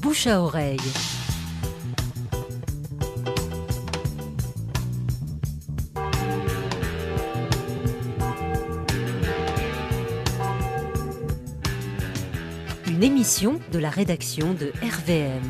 bouche à oreille. Une émission de la rédaction de RVM.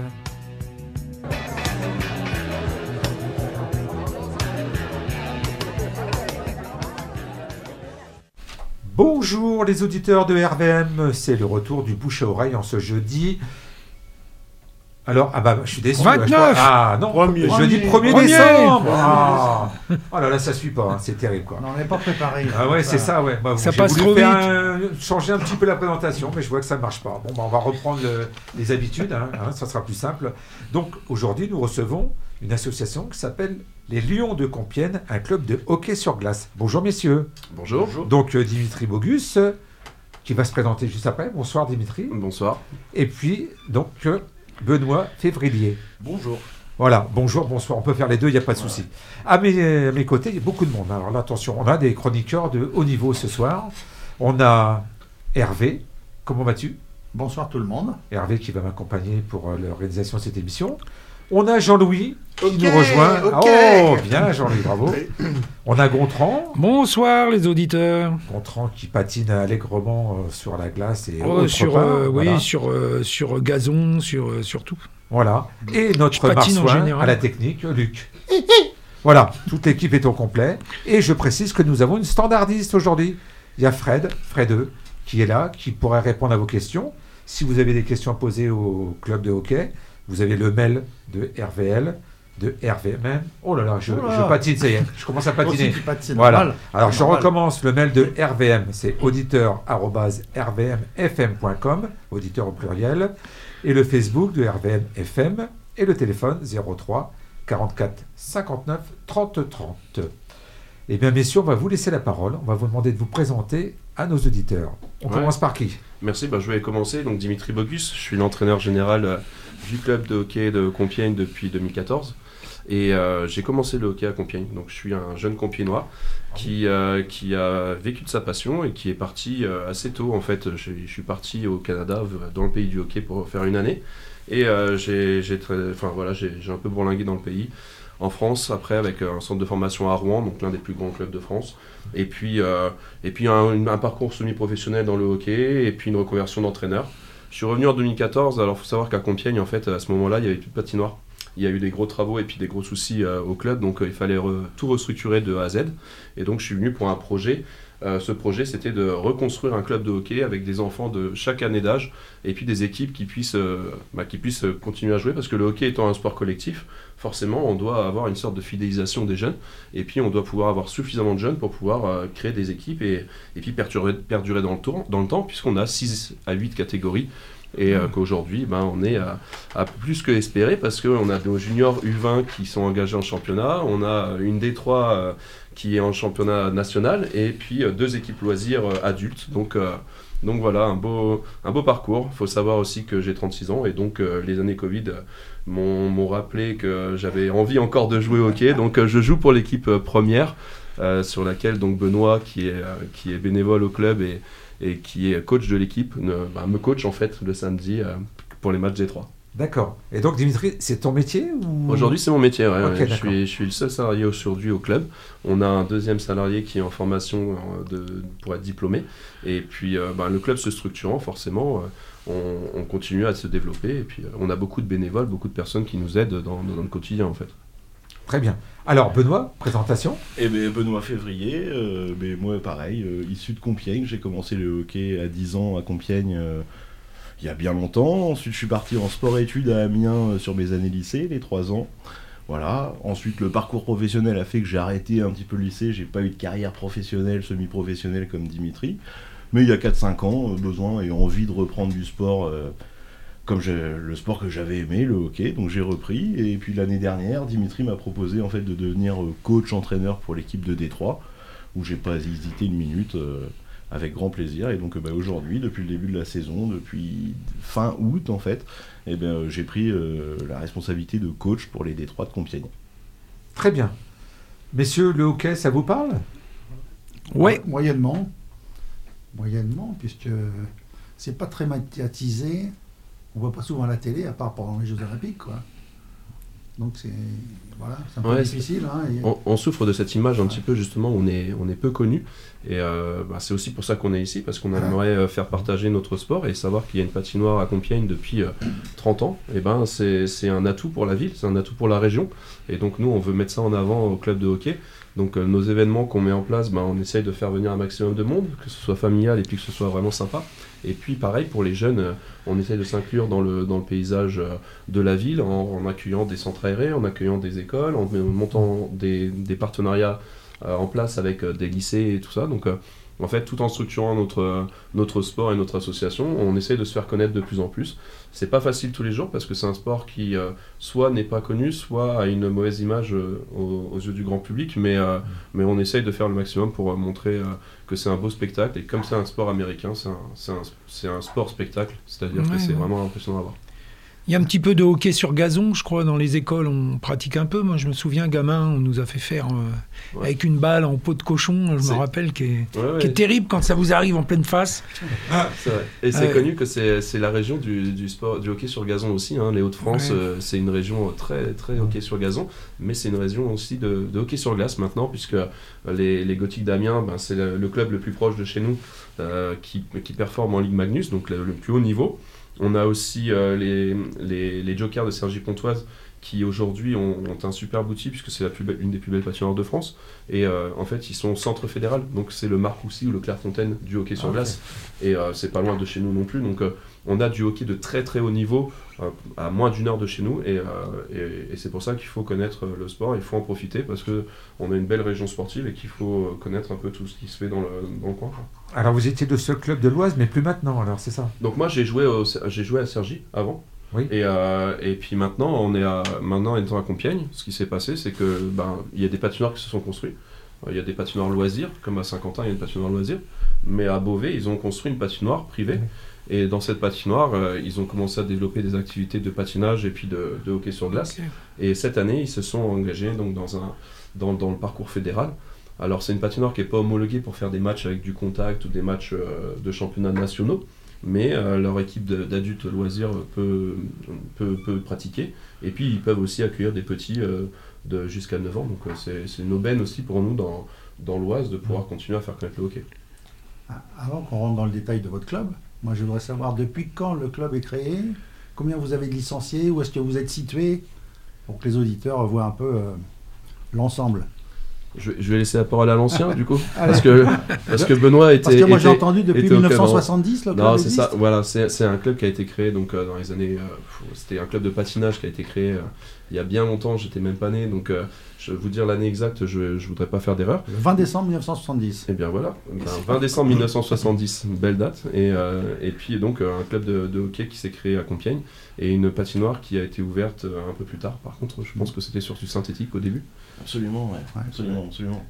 Bonjour les auditeurs de RVM, c'est le retour du bouche à oreille en ce jeudi. Alors, je suis déçu. 29 jeudi 1er décembre. Oh là là, ça suit pas, c'est terrible quoi. On n'est pas préparé. Ah ouais, c'est ça, ouais. Ça j'ai passe voulu trop faire changer un petit peu la présentation, mais je vois que ça ne marche pas. On va reprendre les habitudes, ça sera plus simple. Donc aujourd'hui, nous recevons une association qui s'appelle les Lions de Compiègne, un club de hockey sur glace. Bonjour messieurs. Bonjour. Donc Dimitri Bogus, qui va se présenter juste après. Bonsoir Dimitri. Bonsoir. Et puis, donc, Benoît Février. Bonjour. Voilà, bonjour, bonsoir, on peut faire les deux, il n'y a pas de souci. À mes côtés, il y a beaucoup de monde. Alors là, attention, on a des chroniqueurs de haut niveau ce soir. On a Hervé, comment vas-tu ? Bonsoir tout le monde. Hervé qui va m'accompagner pour l'organisation de cette émission. On a Jean-Louis qui nous rejoint. Oh, bien Jean-Louis, bravo. On a Gontran. Bonsoir les auditeurs. Gontran qui patine allègrement sur la glace et sur gazon, sur tout. Voilà. Et notre marsouin à la technique, Luc. Voilà, toute l'équipe est au complet. Et je précise que nous avons une standardiste aujourd'hui. Il y a Fred 2, qui est là, qui pourrait répondre à vos questions. Si vous avez des questions à poser au club de hockey, vous avez le mail de RVL, de RVM. Oh là là, je patine, ça y est, je commence à patiner. Voilà. Alors je recommence le mail de RVM, c'est auditeur@rvmfm.com, auditeur au pluriel, et le Facebook de RVM FM, et le téléphone 03 44 59 30 30. Eh bien, messieurs, on va vous laisser la parole. On va vous demander de vous présenter à nos auditeurs. On commence par qui ? Merci, je vais commencer. Donc, Dimitri Bogus, je suis l'entraîneur général du club de hockey de Compiègne depuis 2014. Et j'ai commencé le hockey à Compiègne. Donc, je suis un jeune Compiègnois qui a vécu de sa passion et qui est parti assez tôt. En fait, je suis parti au Canada, dans le pays du hockey, pour faire une année. Et j'ai un peu bourlingué dans le pays. En France, après, avec un centre de formation à Rouen, donc l'un des plus grands clubs de France. Et puis un parcours semi-professionnel dans le hockey, et puis une reconversion d'entraîneur. Je suis revenu en 2014, alors il faut savoir qu'à Compiègne, en fait, à ce moment-là, il n'y avait plus de patinoire. Il y a eu des gros travaux et puis des gros soucis au club, donc il fallait tout restructurer de A à Z. Et donc je suis venu pour un projet. Ce projet, c'était de reconstruire un club de hockey avec des enfants de chaque année d'âge et puis des équipes qui puissent continuer à jouer, parce que le hockey étant un sport collectif, forcément, on doit avoir une sorte de fidélisation des jeunes, et puis on doit pouvoir avoir suffisamment de jeunes pour pouvoir créer des équipes et puis perdurer dans le temps, puisqu'on a 6 à 8 catégories. Et qu'aujourd'hui, on est à plus que espérer, parce qu'on a nos juniors U20 qui sont engagés en championnat, on a une D3 qui est en championnat national, et puis 2 équipes loisirs adultes. Donc voilà, un beau parcours. Il faut savoir aussi que j'ai 36 ans, et donc les années Covid m'ont rappelé que j'avais envie encore de jouer au hockey. Donc je joue pour l'équipe première, sur laquelle donc Benoît, qui est bénévole au club et qui est coach de l'équipe, me coach en fait le samedi pour les matchs G3. D'accord. Et donc Dimitri, c'est ton métier ou... Aujourd'hui, c'est mon métier. Okay, je suis le seul salarié aujourd'hui au club. On a un deuxième salarié qui est en formation pour être diplômé. Et puis le club se structurant, forcément, on continue à se développer. Et puis on a beaucoup de bénévoles, beaucoup de personnes qui nous aident dans le quotidien en fait. Très bien. Alors Benoît, présentation. Benoît Février, moi pareil, issu de Compiègne. J'ai commencé le hockey à 10 ans à Compiègne il y a bien longtemps. Ensuite je suis parti en sport-études à Amiens sur mes années lycée, les 3 ans. Voilà. Ensuite le parcours professionnel a fait que j'ai arrêté un petit peu le lycée. J'ai pas eu de carrière professionnelle, semi-professionnelle comme Dimitri. Mais il y a 4-5 ans, besoin et envie de reprendre du sport... comme le sport que j'avais aimé, le hockey, donc j'ai repris. Et puis l'année dernière, Dimitri m'a proposé en fait de devenir coach-entraîneur pour l'équipe de Détroit, où j'ai pas hésité une minute, avec grand plaisir. Et donc aujourd'hui, depuis le début de la saison, depuis fin août en fait, j'ai pris la responsabilité de coach pour les Détroits de Compiègne. Très bien. Messieurs, le hockey, ça vous parle ? Ouais. Moyennement, puisque c'est pas très médiatisé. on voit pas souvent à la télé, à part pendant les Jeux Olympiques, quoi. Donc c'est un peu Ouais, difficile. Hein, on souffre de cette image un petit peu, justement, on est peu connu. Et c'est aussi pour ça qu'on est ici, parce qu'on aimerait faire partager notre sport et savoir qu'il y a une patinoire à Compiègne depuis 30 ans. Et c'est un atout pour la ville, c'est un atout pour la région. Et donc nous, on veut mettre ça en avant au club de hockey. Donc nos événements qu'on met en place, on essaye de faire venir un maximum de monde, que ce soit familial et puis que ce soit vraiment sympa. Et puis pareil pour les jeunes, on essaye de s'inclure dans le paysage de la ville en accueillant des centres aérés, en accueillant des écoles, en montant des partenariats en place avec des lycées et tout ça. Donc en fait, tout en structurant notre sport et notre association, on essaye de se faire connaître de plus en plus. C'est pas facile tous les jours parce que c'est un sport qui soit n'est pas connu, soit a une mauvaise image aux yeux du grand public, mais on essaye de faire le maximum pour montrer que c'est un beau spectacle. Et comme c'est un sport américain, c'est un sport spectacle, c'est-à-dire que c'est vraiment impressionnant à voir. Il y a un petit peu de hockey sur gazon, je crois, dans les écoles, on pratique un peu. Moi, je me souviens, gamin, on nous a fait faire avec une balle en peau de cochon, je me rappelle, qui est terrible quand ça vous arrive en pleine face. C'est vrai. Et c'est connu que c'est la région du sport, du hockey sur gazon aussi. Hein. Les Hauts-de-France, c'est une région très, très hockey sur gazon, mais c'est une région aussi de hockey sur glace maintenant, puisque les Gothiques d'Amiens, c'est le club le plus proche de chez nous qui performe en Ligue Magnus, donc le plus haut niveau. On a aussi les Jokers de Cergy-Pontoise qui aujourd'hui ont un super outil puisque c'est une des plus belles patinoires de France. Et en fait, ils sont au centre fédéral, donc c'est le Marcoussis ou le Clairefontaine du hockey sur glace. Et c'est pas loin de chez nous non plus. Donc on a du hockey de très très haut niveau à moins d'1 heure de chez nous. Et c'est pour ça qu'il faut connaître le sport, il faut en profiter parce qu'on a une belle région sportive et qu'il faut connaître un peu tout ce qui se fait dans le coin. Alors vous étiez de ce club de l'Oise, mais plus maintenant, alors c'est ça? Donc moi j'ai joué à Cergy avant. Oui. Et puis maintenant étant à Compiègne, ce qui s'est passé, c'est que il y a des patinoires qui se sont construits. Il y a des patinoires loisirs, comme à Saint-Quentin, il y a une patinoire loisirs. Mais à Beauvais, ils ont construit une patinoire privée. Et dans cette patinoire, ils ont commencé à développer des activités de patinage et puis de hockey sur glace. Okay. Et cette année, ils se sont engagés donc, dans le parcours fédéral. Alors c'est une patinoire qui n'est pas homologuée pour faire des matchs avec du contact ou des matchs de championnats nationaux. Mais leur équipe d'adultes loisirs peut pratiquer. Et puis ils peuvent aussi accueillir des petits de jusqu'à 9 ans. Donc c'est une aubaine aussi pour nous dans l'Oise de pouvoir continuer à faire connaître le hockey. Avant qu'on rentre dans le détail de votre club, moi je voudrais savoir depuis quand le club est créé, combien vous avez de licenciés, où est-ce que vous êtes situé, pour que les auditeurs voient un peu l'ensemble. Je vais laisser la parole à l'ancien du coup, parce que Benoît était. Parce que moi j'ai entendu depuis 1970 le club. Non, c'est ça. Voilà, c'est un club qui a été créé donc dans les années. C'était un club de patinage qui a été créé il y a bien longtemps. J'étais même pas né, donc je vais vous dire l'année exacte. Je voudrais pas faire d'erreur. Le 20 décembre 1970. Et bien voilà, 20 décembre 1970, belle date. Et puis donc un club de hockey qui s'est créé à Compiègne et une patinoire qui a été ouverte un peu plus tard. Par contre, je pense que c'était sur du synthétique au début. Absolument, ouais. Absolument.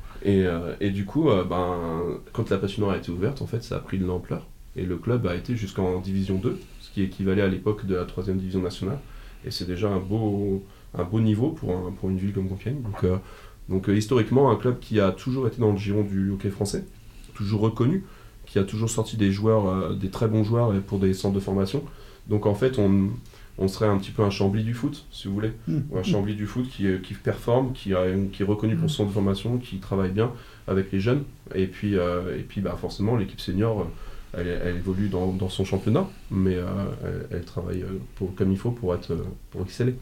Et du coup, quand la patinoire a été ouverte, en fait, ça a pris de l'ampleur. Et le club a été jusqu'en division 2, ce qui équivalait à l'époque de la 3e division nationale. Et c'est déjà un beau niveau pour une ville comme Compiègne. Donc historiquement, un club qui a toujours été dans le giron du hockey français, toujours reconnu, qui a toujours sorti des joueurs, des très bons joueurs pour des centres de formation. Donc en fait, on serait un petit peu un Chambly du foot, si vous voulez. Un Chambly du foot qui performe, qui est reconnu pour son centre de formation, qui travaille bien avec les jeunes. Et puis forcément, l'équipe senior, elle évolue dans son championnat, mais elle travaille comme il faut pour exceller.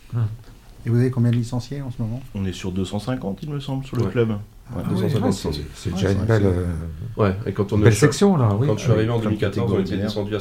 Et vous avez combien de licenciés en ce moment? On est sur 250, il me semble, sur le club. Ouais, 250 licenciés. C'est déjà une belle, et quand belle section, là. Oui. Quand je suis arrivé en 2014, on était descendu à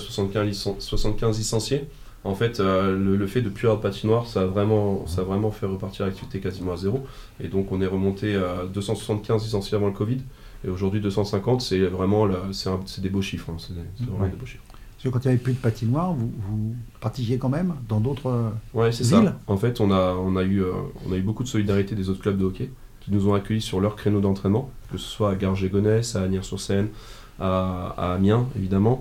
75 licenciés. En fait, le fait de plus avoir de patinoire, ça a vraiment fait repartir l'activité quasiment à zéro. Et donc, on est remonté à 275 licenciés avant le Covid. Et aujourd'hui, 250, c'est vraiment c'est des beaux chiffres. Hein. C'est vraiment des beaux chiffres. Parce que quand il n'y avait plus de patinoire, vous pratiquiez quand même dans d'autres c'est villes. Ça. En fait, on a eu beaucoup de solidarité des autres clubs de hockey qui nous ont accueillis sur leur créneau d'entraînement, que ce soit à Garges-et-Gonesse, à Agnières-sur-Seine, à Amiens, évidemment.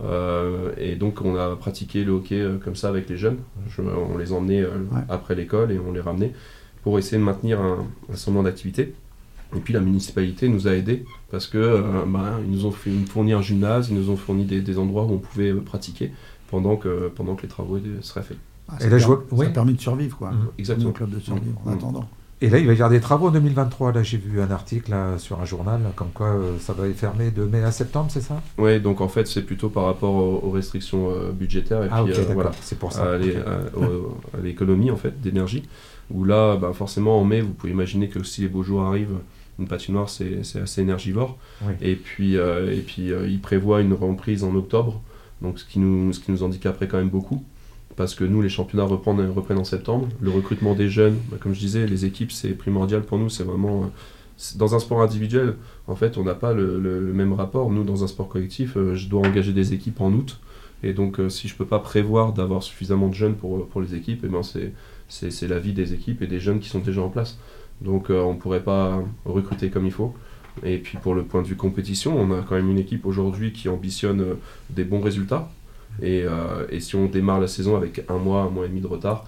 Et donc on a pratiqué le hockey comme ça avec les jeunes. On les emmenait après l'école et on les ramenait pour essayer de maintenir un semblant d'activité. Et puis la municipalité nous a aidés parce que ils nous ont fourni un gymnase, ils nous ont fourni des endroits où on pouvait pratiquer. pendant que les travaux seraient faits. Ça a permis de survivre, quoi. Exactement. Le club de survivre en attendant. Et là, il va y avoir des travaux en 2023. Là, j'ai vu un article là, sur un journal, comme quoi ça va être fermé de mai à septembre, c'est ça? Oui, donc en fait, c'est plutôt par rapport aux restrictions budgétaires et puis voilà, c'est pour ça. à l'économie en fait, d'énergie. Où là, forcément, en mai, vous pouvez imaginer que si les beaux jours arrivent, une patinoire, c'est assez énergivore. Oui. Et puis, il prévoit une reprise en octobre, donc ce qui nous handicaperait quand même beaucoup. Parce que nous, les championnats reprennent en septembre. Le recrutement des jeunes, comme je disais, les équipes, c'est primordial pour nous. C'est vraiment... Dans un sport individuel, en fait, on n'a pas le même rapport. Nous, dans un sport collectif, je dois engager des équipes en août. Et donc, si je ne peux pas prévoir d'avoir suffisamment de jeunes pour les équipes, c'est la vie des équipes et des jeunes qui sont déjà en place. Donc, on ne pourrait pas recruter comme il faut. Et puis, pour le point de vue compétition, on a quand même une équipe aujourd'hui qui ambitionne des bons résultats. Et si on démarre la saison avec un mois et demi de retard,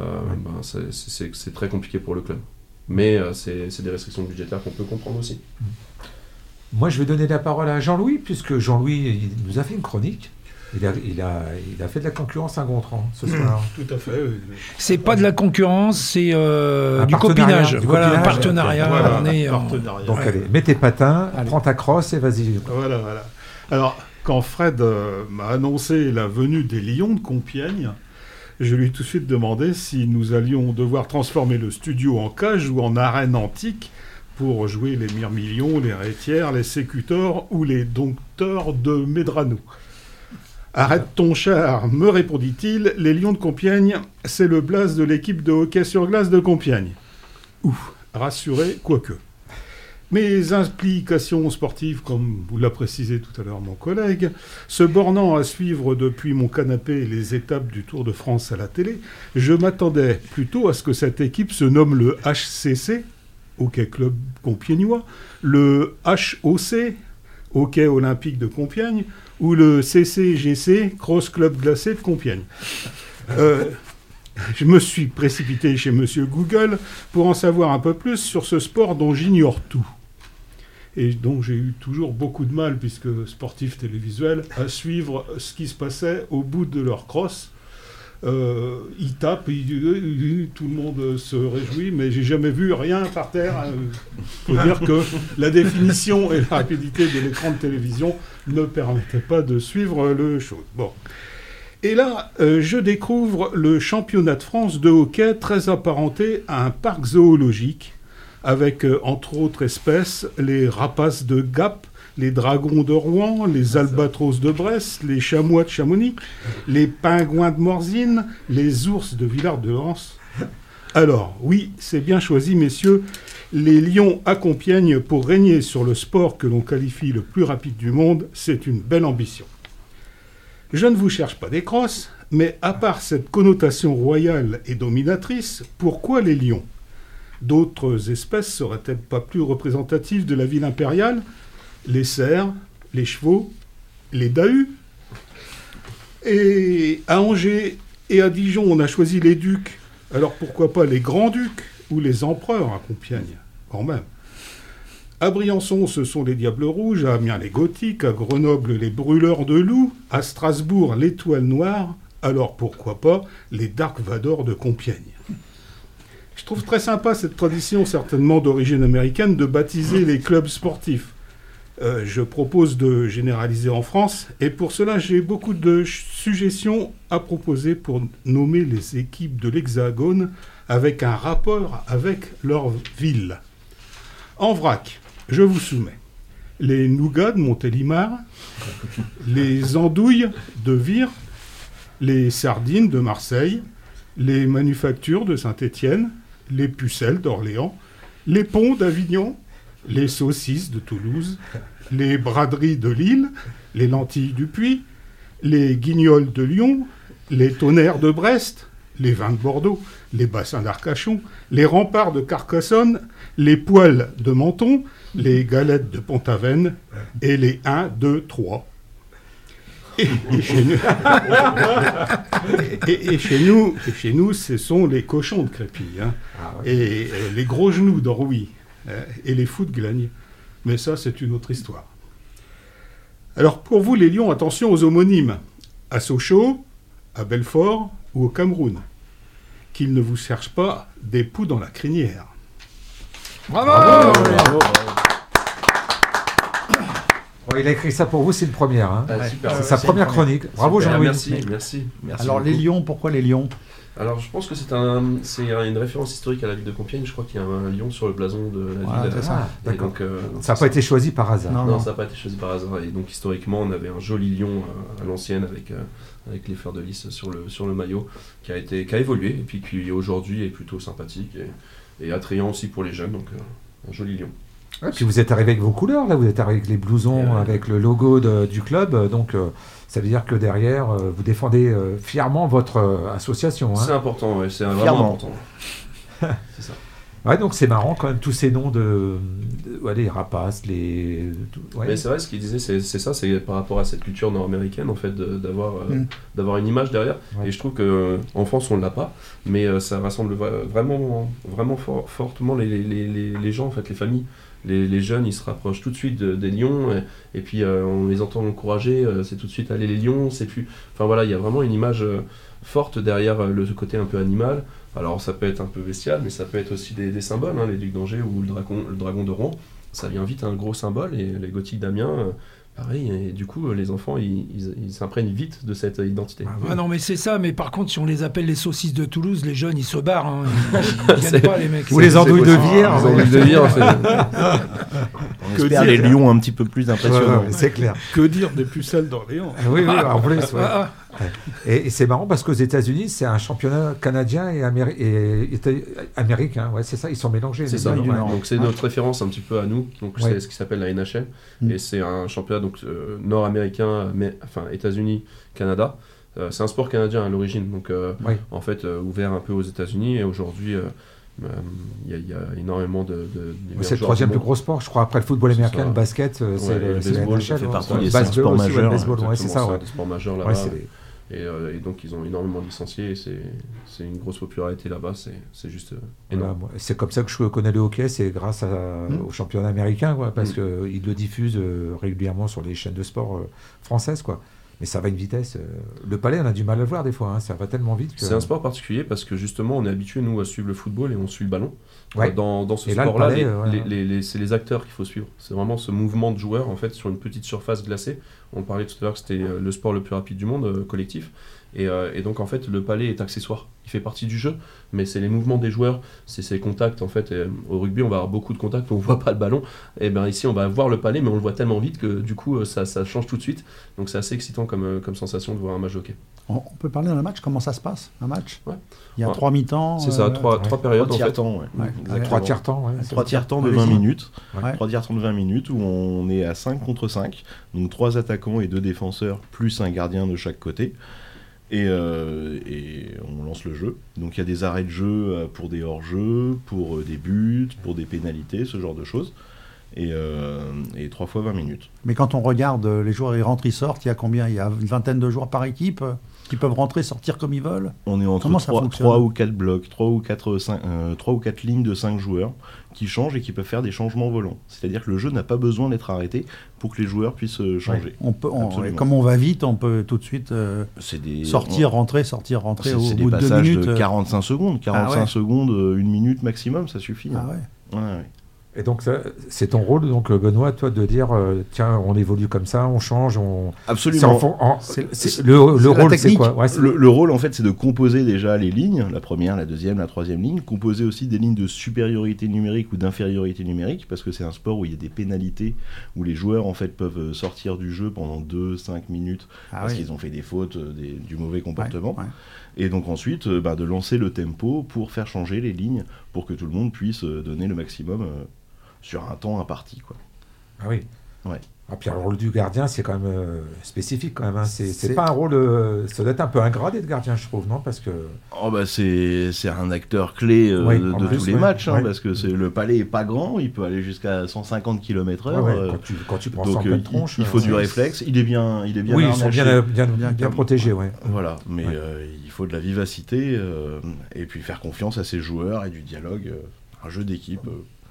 c'est très compliqué pour le club. Mais c'est des restrictions budgétaires qu'on peut comprendre aussi. Moi, je vais donner la parole à Jean-Louis, puisque Jean-Louis il nous a fait une chronique. Il a fait de la concurrence à Gontran ce soir. Tout à fait. C'est pas de la concurrence, c'est du copinage. Un partenariat. Partenariat. Donc allez, mets tes patins, prends ta crosse et vas-y. Voilà. Alors, quand Fred m'a annoncé la venue des Lions de Compiègne, je lui ai tout de suite demandé si nous allions devoir transformer le studio en cage ou en arène antique pour jouer les Myrmilions, les Rétières, les Sécutors ou les Dompteurs de Médrano. Arrête ton char, me répondit-il, les Lions de Compiègne, c'est le blaze de l'équipe de hockey sur glace de Compiègne. Ouf, rassuré, quoique. Mes implications sportives, comme vous l'a précisé tout à l'heure mon collègue, se bornant à suivre depuis mon canapé les étapes du Tour de France à la télé, je m'attendais plutôt à ce que cette équipe se nomme le HCC, Hockey Club Compiègnois, le HOC, Hockey Olympique de Compiègne, ou le CCGC, Cross Club Glacé de Compiègne. Je me suis précipité chez Monsieur Google pour en savoir un peu plus sur ce sport dont j'ignore tout. Et donc j'ai eu toujours beaucoup de mal, puisque sportif télévisuel, à suivre ce qui se passait au bout de leur cross. Ils tapent, tout le monde se réjouit, mais j'ai jamais vu rien par terre. Il faut dire que la définition et la rapidité de l'écran de télévision ne permettaient pas de suivre le show. Bon. Et là, je découvre le championnat de France de hockey très apparenté à un parc zoologique, avec, entre autres espèces, les rapaces de Gap, les dragons de Rouen, les albatros de Brest, les chamois de Chamonix, les pingouins de Morzine, les ours de Villard-de-Lans. Alors, oui, c'est bien choisi, messieurs, les lions à Compiègne pour régner sur le sport que l'on qualifie le plus rapide du monde, c'est une belle ambition. Je ne vous cherche pas des crosses, mais à part cette connotation royale et dominatrice, pourquoi les lions ? D'autres espèces seraient-elles pas plus représentatives de la ville impériale ? Les cerfs, les chevaux, les dahus. Et à Angers et à Dijon, on a choisi les ducs. Alors pourquoi pas les grands-ducs ou les empereurs à Compiègne, quand même. À Briançon, ce sont les Diables Rouges, à Amiens, les Gothiques, à Grenoble, les Brûleurs de Loups, à Strasbourg, l'Étoile Noire. Alors pourquoi pas les Dark Vador de Compiègne. Je trouve très sympa cette tradition, certainement d'origine américaine, de baptiser les clubs sportifs. Je propose de généraliser en France, et pour cela, j'ai beaucoup de suggestions à proposer pour nommer les équipes de l'Hexagone avec un rapport avec leur ville. En vrac, je vous soumets les nougats de Montélimar, les andouilles de Vire, les sardines de Marseille, les manufactures de Saint-Étienne, les pucelles d'Orléans, les ponts d'Avignon, les saucisses de Toulouse, les braderies de Lille, les lentilles du Puy, les guignols de Lyon, les tonnerres de Brest, les vins de Bordeaux, les bassins d'Arcachon, les remparts de Carcassonne, les poêles de Menton, les galettes de Pont-Aven et les 1, 2, 3. Et chez nous, ce sont les cochons de Crépy, hein, et les gros genoux d'Orwy, et les fous de Glagne. Mais ça, c'est une autre histoire. Alors, pour vous, les lions, attention aux homonymes. À Sochaux, à Belfort ou au Cameroun. Qu'il ne vous cherche pas des poux dans la crinière. Bravo. Bon, il a écrit ça pour vous, c'est une première. Hein. Super. C'est sa première chronique. Bravo Jean-Louis. Merci. Alors les lions, pourquoi les lions? Alors je pense que c'est une référence historique à la ville de Compiègne. Je crois qu'il y a un lion sur le blason de la ville. C'est ça. D'accord. Ça n'a pas été choisi par hasard. Non, ça n'a pas été choisi par hasard. Et donc historiquement, on avait un joli lion à l'ancienne avec les fleurs de lys sur le maillot qui a évolué et puis qui aujourd'hui est plutôt sympathique et attrayant aussi pour les jeunes. Donc un joli lion. Ouais, puis vous êtes arrivé avec vos couleurs, là, vous êtes arrivé avec les blousons, avec le logo du club, donc ça veut dire que derrière, vous défendez fièrement votre association. Hein. C'est important, ouais, c'est vraiment important. C'est ça. Ouais, donc c'est marrant quand même tous ces noms les rapaces, les. Ouais. Mais c'est vrai, ce qu'il disait, c'est ça, c'est par rapport à cette culture nord-américaine en fait d'avoir une image derrière. Ouais. Et je trouve que en France on l'a pas, mais ça rassemble vraiment fortement les gens en fait, les familles. Les jeunes, ils se rapprochent tout de suite des lions et puis on les entend encourager, c'est tout de suite aller les lions, c'est plus... Enfin voilà, il y a vraiment une image forte derrière le côté un peu animal. Alors ça peut être un peu bestial, mais ça peut être aussi des symboles, hein, les ducs d'Angers ou le dragon de Rouen, ça vient vite un gros symbole et les gothiques d'Amiens... Pareil, et du coup, les enfants, ils s'imprègnent vite de cette identité. Ah non, mais c'est ça, mais par contre, si on les appelle les saucisses de Toulouse, les jeunes, ils se barrent. Hein. Ils viennent pas, les mecs. Ou les andouilles de Vire. On espère les lions un petit peu plus impressionnants. Ouais, c'est clair. Que dire des pucelles d'Orléans? Oui, en plus. Ouais. Et c'est marrant parce qu'aux États-Unis, c'est un championnat canadien et américain. Ouais, c'est ça, ils sont mélangés. C'est ça. Donc c'est notre référence un petit peu à nous. Donc c'est ce qui s'appelle la NHL. Et c'est un championnat donc nord-américain, États-Unis, Canada. C'est un sport canadien à l'origine, donc en fait ouvert un peu aux États-Unis. Et aujourd'hui, il y a énormément de c'est le troisième plus gros sport, je crois, après le football américain, le basket, c'est le baseball. Ça fait partie des sports majeurs. C'est ça, des sports majeurs là-bas. Et donc ils ont énormément de licenciés et c'est une grosse popularité là-bas, c'est juste énorme. Voilà, c'est comme ça que je connais le hockey, c'est grâce au championnat américain, quoi, parce qu'ils le diffusent régulièrement sur les chaînes de sport françaises, quoi. Mais ça va à une vitesse. Le palais, on a du mal à le voir des fois, hein, ça va tellement vite. C'est un sport particulier parce que justement on est habitué nous à suivre le football et on suit le ballon. Ouais. Dans ce sport-là, c'est les acteurs qu'il faut suivre. C'est vraiment ce mouvement de joueurs en fait sur une petite surface glacée. On parlait tout à l'heure que c'était le sport le plus rapide du monde, collectif. Et donc en fait le palais est accessoire. Il fait partie du jeu, mais c'est les mouvements des joueurs, c'est ces contacts en fait. Au rugby on va avoir beaucoup de contacts, on voit pas le ballon. Et bien ici on va voir le palais, mais on le voit tellement vite que du coup ça change tout de suite. Donc c'est assez excitant comme sensation de voir un match de hockey. On peut parler d'un match, comment ça se passe, un match? Ouais. Il y a 3 mi-temps. C'est ça, 3 périodes en fait. 3 tiers-temps. 3 tiers-temps de 20 minutes. 3 tiers-temps de 20 minutes où on est à 5 contre 5. Donc 3 attaquants et 2 défenseurs, plus un gardien de chaque côté. Et on lance le jeu. Donc il y a des arrêts de jeu pour des hors-jeux, pour des buts, pour des pénalités, ce genre de choses. Et 3 fois 20 minutes. Mais quand on regarde les joueurs, ils rentrent, ils sortent, il y a combien? Il y a une vingtaine de joueurs par équipe qui peuvent rentrer, sortir comme ils veulent. On est entre 3 ou 4 blocs, 3 ou 4 lignes de 5 joueurs qui changent et qui peuvent faire des changements volants. C'est-à-dire que le jeu n'a pas besoin d'être arrêté pour que les joueurs puissent changer. Comme on va vite, on peut tout de suite sortir, rentrer au bout de 2 minutes. C'est des passages de 45 secondes. 45 secondes, 1 minute maximum, ça suffit. Ah ouais. Ouais. Et donc, c'est ton rôle, donc Benoît, toi, de dire tiens, on évolue comme ça, on change, Absolument. Le rôle, c'est quoi? Le rôle, en fait, c'est de composer déjà les lignes, la première, la deuxième, la troisième ligne, composer aussi des lignes de supériorité numérique ou d'infériorité numérique, parce que c'est un sport où il y a des pénalités, où les joueurs, en fait, peuvent sortir du jeu pendant 2-5 minutes, parce qu'ils ont fait des fautes, du mauvais comportement. Ouais. Et donc ensuite, de lancer le tempo pour faire changer les lignes, pour que tout le monde puisse donner le maximum sur un temps imparti, quoi. Ah oui. Ouais. Ah, puis le rôle du gardien, c'est quand même spécifique quand même. Hein. C'est pas un rôle. Ça doit être un peu ingrat d'être gardien, je trouve, non? Parce que. C'est un acteur clé de tous les matchs, parce que le palais est pas grand, il peut aller jusqu'à 150 km/h. Quand tu prends ça en pleine tronche. Il faut du réflexe. Il est bien. Oui, ils sont bien protégés, ouais. Voilà, mais il faut de la vivacité et puis faire confiance à ses joueurs et du dialogue, un jeu d'équipe.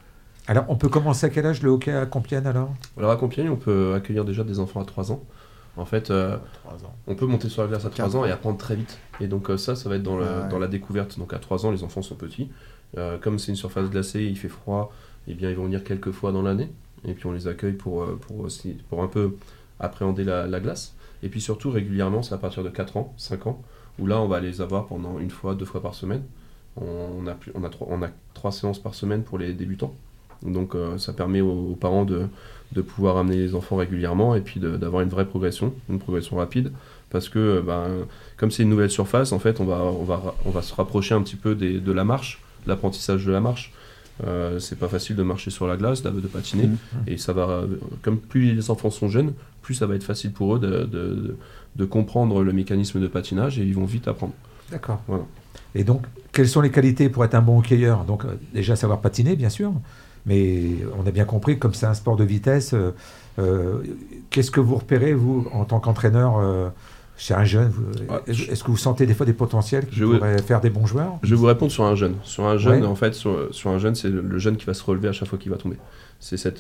Alors, on peut commencer à quel âge le hockey à Compiègne alors? Alors à Compiègne, on peut accueillir déjà des enfants à 3 ans. En fait, on peut monter sur la glace à 3 ans et apprendre très vite. Et donc ça va être dans la découverte. Donc à 3 ans, les enfants sont petits. Comme c'est une surface glacée, il fait froid, eh bien ils vont venir quelques fois dans l'année. Et puis on les accueille pour un peu appréhender la glace. Et puis surtout, régulièrement, c'est à partir de 4 ans, 5 ans, où là, on va les avoir pendant 1 fois, 2 fois par semaine. On a 3 séances par semaine pour les débutants. Donc ça permet aux parents de pouvoir amener les enfants régulièrement et puis d'avoir une vraie progression, une progression rapide. Parce que comme c'est une nouvelle surface, en fait, on va se rapprocher un petit peu de la marche, l'apprentissage de la marche. C'est pas facile de marcher sur la glace, de patiner, et ça va, comme plus les enfants sont jeunes, plus ça va être facile pour eux de comprendre le mécanisme de patinage et ils vont vite apprendre. D'accord. Voilà. Et donc, quelles sont les qualités pour être un bon hockeyeur? Donc, déjà savoir patiner, bien sûr, mais on a bien compris, comme c'est un sport de vitesse, qu'est-ce que vous repérez, vous, en tant qu'entraîneur chez un jeune? Est-ce que vous sentez des fois des potentiels qui pourraient faire des bons joueurs? Je vais vous répondre sur un jeune. Sur un jeune, ouais. En fait, sur un jeune, c'est le jeune qui va se relever à chaque fois qu'il va tomber. C'est cette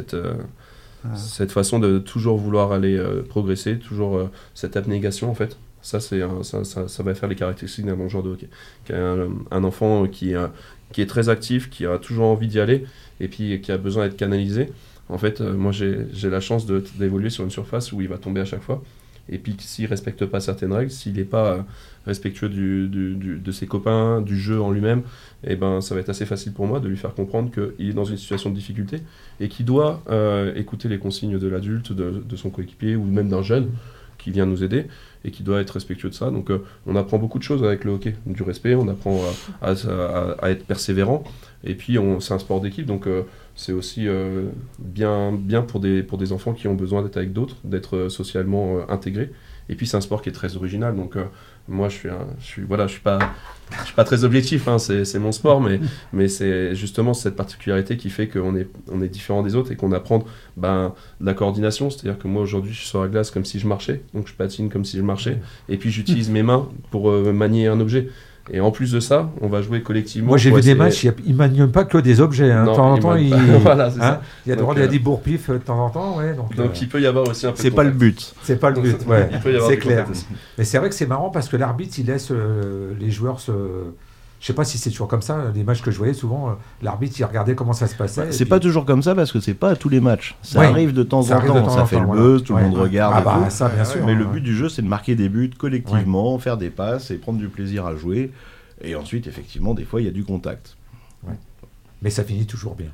façon de toujours vouloir aller progresser, toujours cette abnégation, en fait. Ça va faire les caractéristiques d'un bon joueur de hockey. Un enfant qui est très actif, qui a toujours envie d'y aller, et puis qui a besoin d'être canalisé. En fait, moi, j'ai la chance d'évoluer sur une surface où il va tomber à chaque fois. Et puis s'il ne respecte pas certaines règles, s'il n'est pas respectueux de ses copains, du jeu en lui-même, eh ben, ça va être assez facile pour moi de lui faire comprendre qu'il est dans une situation de difficulté et qu'il doit écouter les consignes de l'adulte, de son coéquipier ou même d'un jeune qui vient nous aider et qui doit être respectueux de ça. Donc on apprend beaucoup de choses avec le hockey, du respect, on apprend à être persévérant, et puis c'est un sport d'équipe, donc c'est aussi bien pour des enfants qui ont besoin d'être avec d'autres, d'être socialement intégrés. Et puis c'est un sport qui est très original, donc moi je suis pas très objectif, hein, c'est mon sport, mais c'est justement cette particularité qui fait qu'on est différent des autres et qu'on apprend de la coordination. C'est-à-dire que moi aujourd'hui je suis sur la glace comme si je marchais, donc je patine comme si je marchais, et puis j'utilise mes mains pour manier un objet. Et en plus de ça, on va jouer collectivement. Moi, j'ai vu des matchs, ils ne manient pas que des objets. Hein. Non, de temps en temps, voilà, c'est ça. Il y a droit à des bourre-pif de temps en temps. Ouais, donc il peut y avoir aussi un peu c'est pas le but. C'est pas le but, ouais. Il peut y avoir c'est clair. Aussi. Mais c'est vrai que c'est marrant parce que l'arbitre, il laisse les joueurs se... Je sais pas si c'est toujours comme ça, les matchs que je voyais souvent, l'arbitre il regardait comment ça se passait. C'est pas toujours comme ça parce que c'est pas à tous les matchs. Ça arrive de temps en temps, ça fait le buzz, tout le monde regarde. Ça, bien sûr. Mais le but du jeu, c'est de marquer des buts collectivement, faire des passes et prendre du plaisir à jouer. Et ensuite, effectivement, des fois, il y a du contact. Ouais. Mais ça finit toujours bien.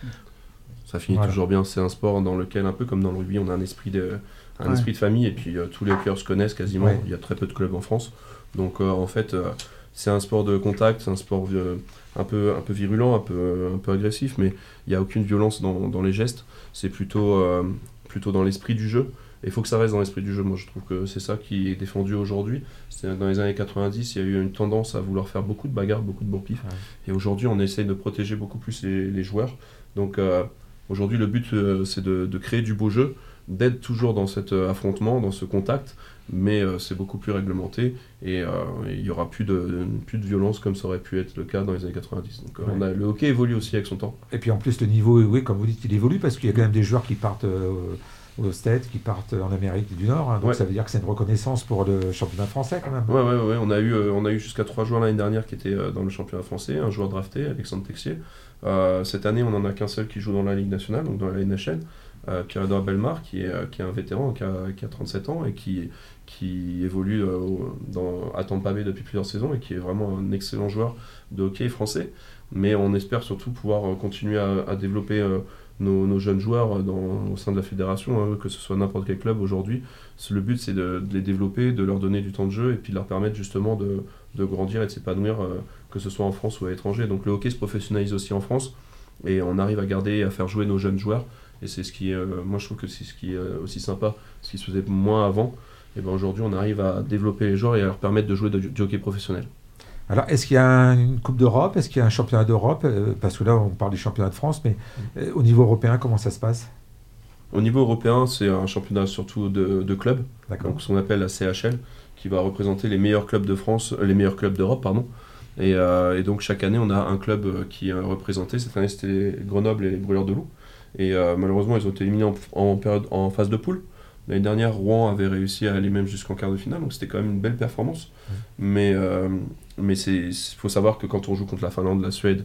Ça finit toujours bien. C'est un sport dans lequel, un peu comme dans le rugby, on a un esprit de famille. Et puis, tous les hockeyeurs se connaissent quasiment. Ouais. Il y a très peu de clubs en France. Donc, en fait, c'est un sport de contact. C'est un sport un peu virulent, un peu agressif. Mais il n'y a aucune violence dans les gestes. C'est plutôt dans l'esprit du jeu. Il faut que ça reste dans l'esprit du jeu. Moi, je trouve que c'est ça qui est défendu aujourd'hui. Dans les années 90, il y a eu une tendance à vouloir faire beaucoup de bagarres, beaucoup de bourre-pif. Ouais. Et aujourd'hui, on essaye de protéger beaucoup plus les joueurs. Donc, aujourd'hui, le but, c'est de créer du beau jeu, d'être toujours dans cet affrontement, dans ce contact. Mais c'est beaucoup plus réglementé. Et il n'y aura plus de violence comme ça aurait pu être le cas dans les années 90. Donc, le hockey évolue aussi avec son temps. Et puis, en plus, le niveau, oui, comme vous dites, il évolue parce qu'il y a quand même des joueurs qui partent... aux States, qui partent en Amérique du Nord, hein, donc ça veut dire que c'est une reconnaissance pour le championnat français quand même. Ouais. On a eu jusqu'à 3 joueurs l'année dernière qui étaient dans le championnat français, un joueur drafté, Alexandre Texier. Cette année, on n'en a qu'un seul qui joue dans la Ligue nationale, donc dans la NHL, Pierre-Edouard Bellemare, qui est un vétéran, qui a 37 ans et qui évolue à Tampa Bay depuis plusieurs saisons et qui est vraiment un excellent joueur de hockey français. Mais on espère surtout pouvoir continuer à développer nos jeunes joueurs au sein de la fédération, hein, que ce soit n'importe quel club aujourd'hui. Le but, c'est de les développer, de leur donner du temps de jeu et puis de leur permettre justement de grandir et de s'épanouir, que ce soit en France ou à l'étranger. Donc le hockey se professionnalise aussi en France et on arrive à garder et à faire jouer nos jeunes joueurs. Et c'est ce qui est, moi je trouve que c'est ce qui est aussi sympa, ce qui se faisait moins avant. Et ben aujourd'hui, on arrive à développer les joueurs et à leur permettre de jouer du hockey professionnel. Alors, est-ce qu'il y a une Coupe d'Europe? Est-ce qu'il y a un championnat d'Europe? Parce que là, on parle du championnat de France, mais au niveau européen, comment ça se passe? Au niveau européen, c'est un championnat surtout de clubs, donc ce qu'on appelle la CHL, qui va représenter les meilleurs clubs de France, les meilleurs clubs d'Europe, pardon. Et donc chaque année, on a un club qui est représenté. Cette année, c'était Grenoble et les Brûleurs de Loup. Et malheureusement, ils ont été éliminés en phase de poule. L'année dernière, Rouen avait réussi à aller même jusqu'en quart de finale, donc c'était quand même une belle performance. Mais il faut savoir que quand on joue contre la Finlande, la Suède,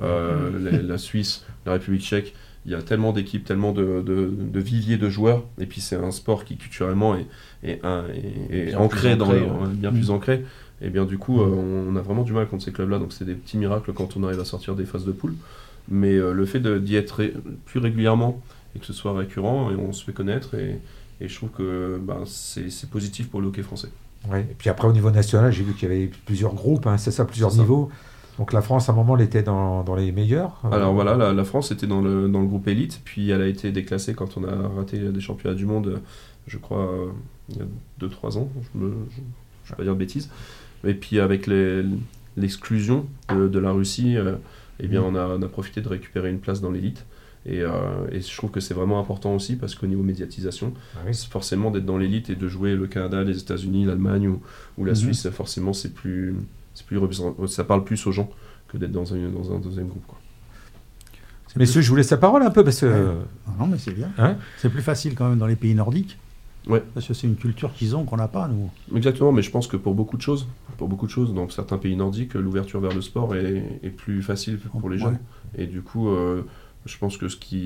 la Suisse, la République tchèque, il y a tellement d'équipes, tellement de viviers de joueurs, et puis c'est un sport qui culturellement est ancré, bien plus ancré, et bien du coup on a vraiment du mal contre ces clubs-là, donc c'est des petits miracles quand on arrive à sortir des phases de poule, mais le fait d'y être plus régulièrement, et que ce soit récurrent, et on se fait connaître, et je trouve que c'est positif pour le hockey français. Ouais. Et puis après au niveau national, j'ai vu qu'il y avait plusieurs groupes, c'est ça, plusieurs niveaux. Donc la France, à un moment, elle était dans les meilleurs. Alors voilà, la France était dans le groupe élite, puis elle a été déclassée quand on a raté des championnats du monde, je crois, il y a 2-3 ans, je ne vais pas dire de bêtises. Et puis avec l'exclusion de la Russie, on a profité de récupérer une place dans l'élite. Et je trouve que c'est vraiment important aussi, parce qu'au niveau médiatisation, forcément d'être dans l'élite et de jouer le Canada, les États-Unis, l'Allemagne ou la Suisse, forcément ça parle plus aux gens que d'être dans un deuxième groupe, quoi. Messieurs, je vous laisse la parole un peu parce que... Non, mais c'est bien. C'est plus facile quand même dans les pays nordiques. Ouais. Parce que c'est une culture qu'ils ont qu'on n'a pas, nous. Exactement, mais je pense que pour beaucoup de choses, dans certains pays nordiques, l'ouverture vers le sport est plus facile pour les jeunes. Et du coup, je pense que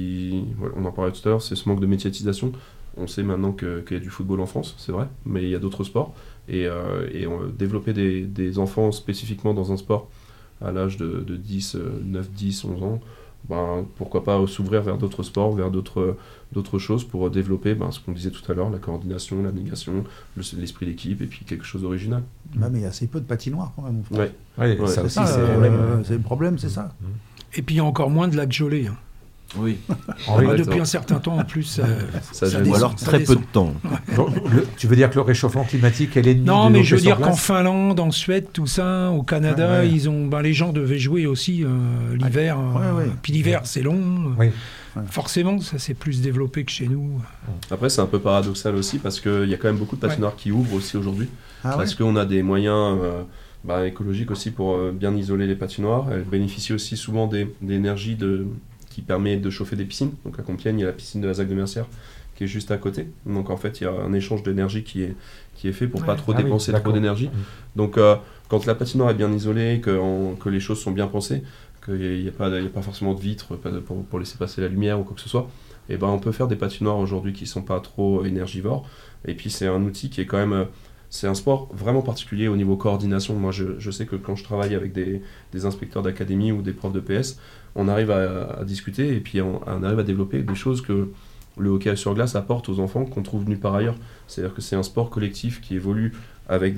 on en parlait tout à l'heure, c'est ce manque de médiatisation. On sait maintenant qu'il y a du football en France, c'est vrai, mais il y a d'autres sports. Et développer des enfants spécifiquement dans un sport à l'âge de 9, 10, 11 ans, pourquoi pas s'ouvrir vers d'autres sports, vers d'autres choses pour développer ce qu'on disait tout à l'heure, la coordination, l'abnégation, l'esprit d'équipe et puis quelque chose d'original. Mais il y a assez peu de patinoires quand même. Ça aussi, c'est le problème, c'est ça. Et puis il y a encore moins de lacs gelés. Oui. Depuis un certain temps en plus. Ou alors très peu de temps. Tu veux dire que le réchauffement climatique est l'ennemi? Non, mais je veux dire qu'en Finlande, en Suède, tout ça, au Canada, ils ont, les gens devaient jouer aussi l'hiver. Puis l'hiver, c'est long. Forcément, ça s'est plus développé que chez nous. Après, c'est un peu paradoxal aussi, parce qu'il y a quand même beaucoup de patinoires qui ouvrent aussi aujourd'hui. Parce qu'on a des moyens écologiques aussi pour bien isoler les patinoires. Elles bénéficient aussi souvent d'énergie qui permet de chauffer des piscines. Donc à Compiègne, il y a la piscine de la Zac de Mercière qui est juste à côté. Donc en fait, il y a un échange d'énergie qui est fait pour pas trop dépenser trop d'énergie. Donc quand la patinoire est bien isolée, que les choses sont bien pensées, qu'il n'y a pas forcément de vitres pour laisser passer la lumière ou quoi que ce soit, et on peut faire des patinoires aujourd'hui qui sont pas trop énergivores. Et puis c'est un outil qui est quand même... C'est un sport vraiment particulier au niveau coordination. Moi, je sais que quand je travaille avec des inspecteurs d'académie ou des profs de PS, on arrive à discuter et puis on arrive à développer des choses que le hockey sur glace apporte aux enfants qu'on trouve nulle part ailleurs. C'est-à-dire que c'est un sport collectif qui évolue avec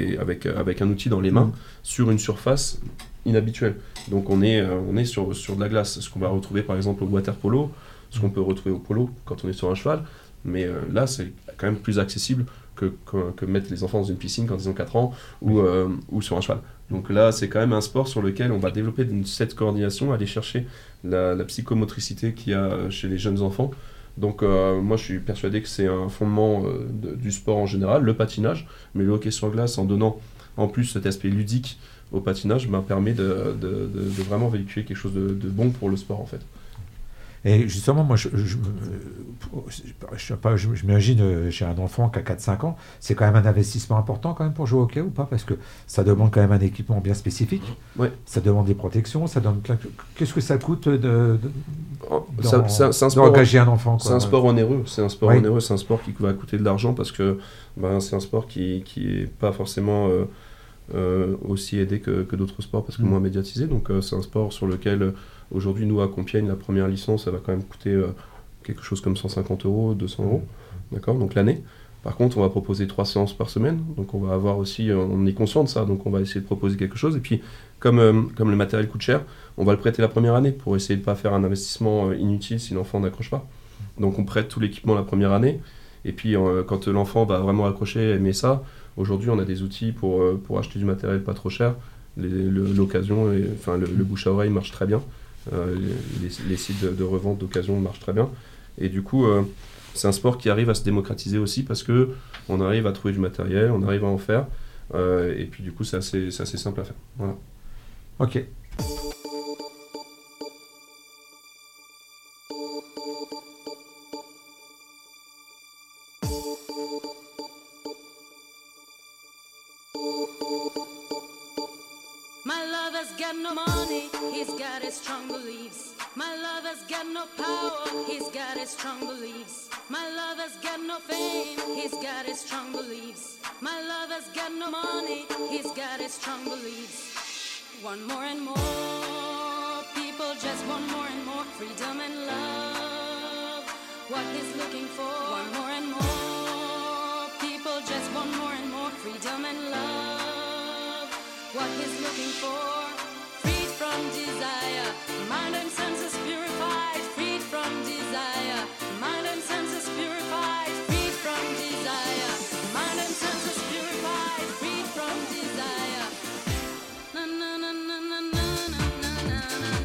un outil dans les mains sur une surface inhabituelle. Donc on est sur de la glace. Ce qu'on va retrouver par exemple au water polo, ce qu'on peut retrouver au polo quand on est sur un cheval. Mais là, c'est quand même plus accessible que mettre les enfants dans une piscine quand ils ont 4 ans ou sur un cheval. Donc là, c'est quand même un sport sur lequel on va développer cette coordination, aller chercher la psychomotricité qu'il y a chez les jeunes enfants. Donc moi, je suis persuadé que c'est un fondement du sport en général, le patinage, mais le hockey sur glace, en donnant en plus cet aspect ludique au patinage, permet de vraiment véhiculer quelque chose de bon pour le sport en fait. Et justement, moi, je m'imagine, j'ai un enfant qui a 4-5 ans, c'est quand même un investissement important quand même pour jouer au hockey ou pas? Parce que ça demande quand même un équipement bien spécifique, ça demande des protections, ça donne qu'est-ce que ça coûte d'engager un enfant, quoi. C'est un sport onéreux, c'est un sport qui va coûter de l'argent parce que c'est un sport qui est pas forcément aussi aidé que d'autres sports parce que moins médiatisé, donc c'est un sport sur lequel aujourd'hui nous à Compiègne la première licence ça va quand même coûter quelque chose comme 150 €, 200 €, d'accord, donc l'année. Par contre on va proposer 3 séances par semaine, donc on va avoir aussi, on est conscient de ça, donc on va essayer de proposer quelque chose et puis comme le matériel coûte cher, on va le prêter la première année pour essayer de pas faire un investissement inutile si l'enfant n'accroche pas. Donc on prête tout l'équipement la première année et puis quand l'enfant va vraiment accrocher, aimer ça, aujourd'hui on a des outils pour acheter du matériel pas trop cher, l'occasion, le bouche à oreille marche très bien, les sites de revente d'occasion marchent très bien et du coup c'est un sport qui arrive à se démocratiser aussi parce que on arrive à trouver du matériel, on arrive à en faire et puis du coup c'est assez simple à faire. Voilà. Ok. got no money, he's got his strong beliefs. My lover's got no power, he's got his strong beliefs. My lover's got no fame, he's got his strong beliefs. My lover's got no money, he's got his strong beliefs. Want more and more, people just want more and more freedom and love. What he's looking for, want more and more, people just want more and more freedom and love. What he's looking for, freed from desire, mind and senses purified, freed from desire, mind and senses purified, freed from desire, mind and senses purified, freed from desire. Na na na na na na na na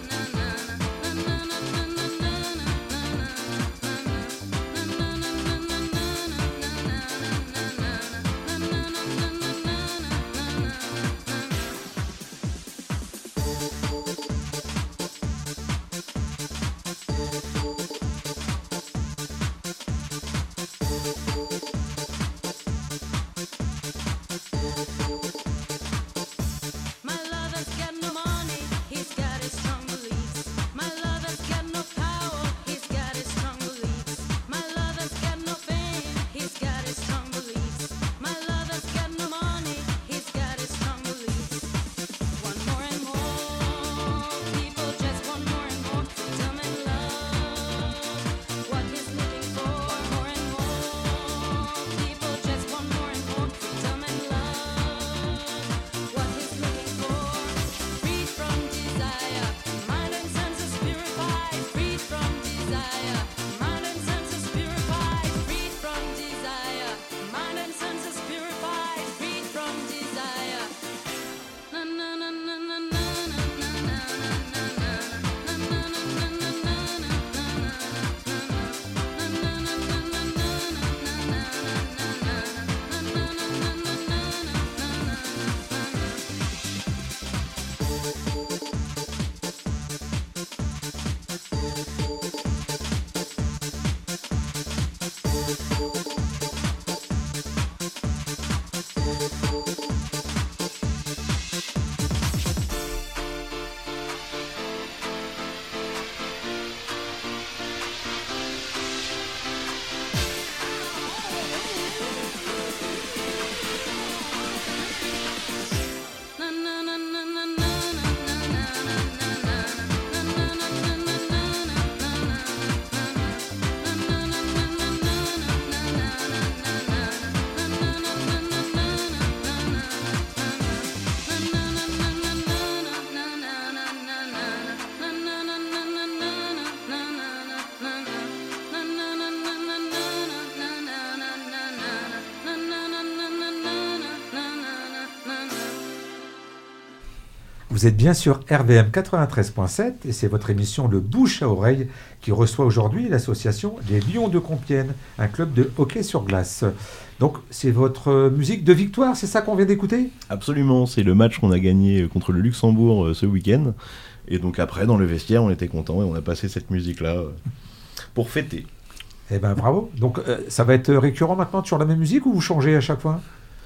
Vous êtes bien sur RVM 93.7 et c'est votre émission Le Bouche à Oreille qui reçoit aujourd'hui l'association Les Lions de Compiègne, un club de hockey sur glace. Donc c'est votre musique de victoire, c'est ça qu'on vient d'écouter ? Absolument, c'est le match qu'on a gagné contre le Luxembourg ce week-end. Et donc après, dans le vestiaire, on était contents et on a passé cette musique-là pour fêter. Eh ben bravo. Donc ça va être récurrent maintenant sur la même musique ou vous changez à chaque fois ?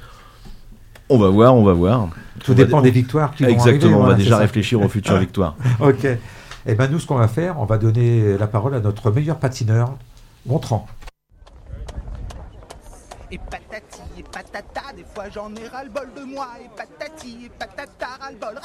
On va voir. Tout dépend des victoires qui vont arriver. Exactement, on va déjà réfléchir aux futures victoires. Ok. Eh bien, nous, ce qu'on va faire, on va donner la parole à notre meilleur patineur, Gontran. Et patati et patata, des fois j'en ai ras-le-bol de moi. Et patati et patata, ras-le-bol.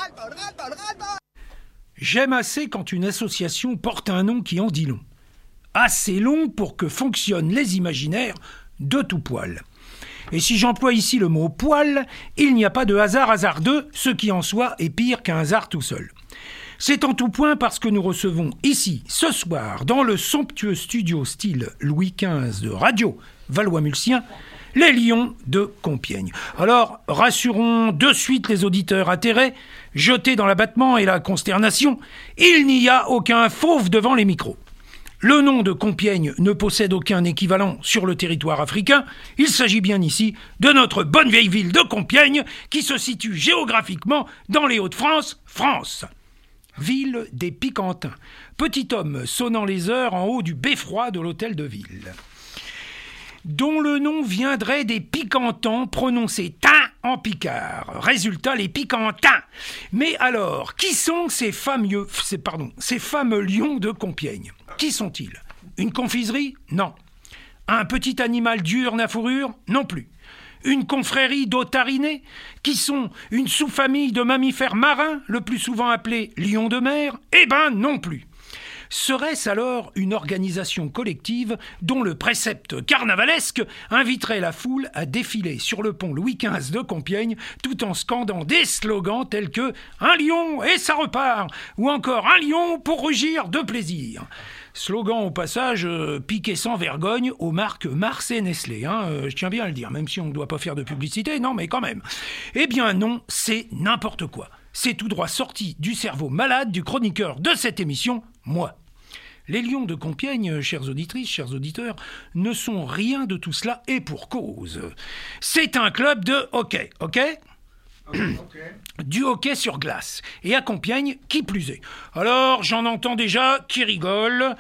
J'aime assez quand une association porte un nom qui en dit long. Assez long pour que fonctionnent les imaginaires de tout poil. Et si j'emploie ici le mot « poil », il n'y a pas de hasard hasardeux, ce qui en soi est pire qu'un hasard tout seul. C'est en tout point parce que nous recevons ici, ce soir, dans le somptueux studio style Louis XV de Radio Valois-Mulsien, les Lions de Compiègne. Alors, rassurons de suite les auditeurs atterrés, jetés dans l'abattement et la consternation, il n'y a aucun fauve devant les micros. Le nom de Compiègne ne possède aucun équivalent sur le territoire africain. Il s'agit bien ici de notre bonne vieille ville de Compiègne qui se situe géographiquement dans les Hauts-de-France, France. Ville des Picantins, petit homme sonnant les heures en haut du beffroi de l'hôtel de ville, dont le nom viendrait des Picantins prononcés « tin » en picard. Résultat, les Picantins. Mais alors, qui sont ces fameux lions de Compiègne? Qui sont-ils? Une confiserie? Non. Un petit animal diurne à fourrure? Non plus. Une confrérie d'otarinés, qui sont une sous-famille de mammifères marins, le plus souvent appelés lions de mer? Eh ben non plus. Serait-ce alors une organisation collective dont le précepte carnavalesque inviterait la foule à défiler sur le pont Louis XV de Compiègne tout en scandant des slogans tels que « Un lion et ça repart » ou encore « Un lion pour rugir de plaisir ». Slogan au passage piqué sans vergogne aux marques Mars et Nestlé. Je tiens bien à le dire, même si on ne doit pas faire de publicité, non mais quand même. Eh bien non, c'est n'importe quoi. C'est tout droit sorti du cerveau malade du chroniqueur de cette émission, moi. Les Lions de Compiègne, chères auditrices, chers auditeurs, ne sont rien de tout cela et pour cause. C'est un club de hockey, ok ? Du hockey sur glace. Et à Compiègne, qui plus est. Alors, j'en entends déjà qui rigolent.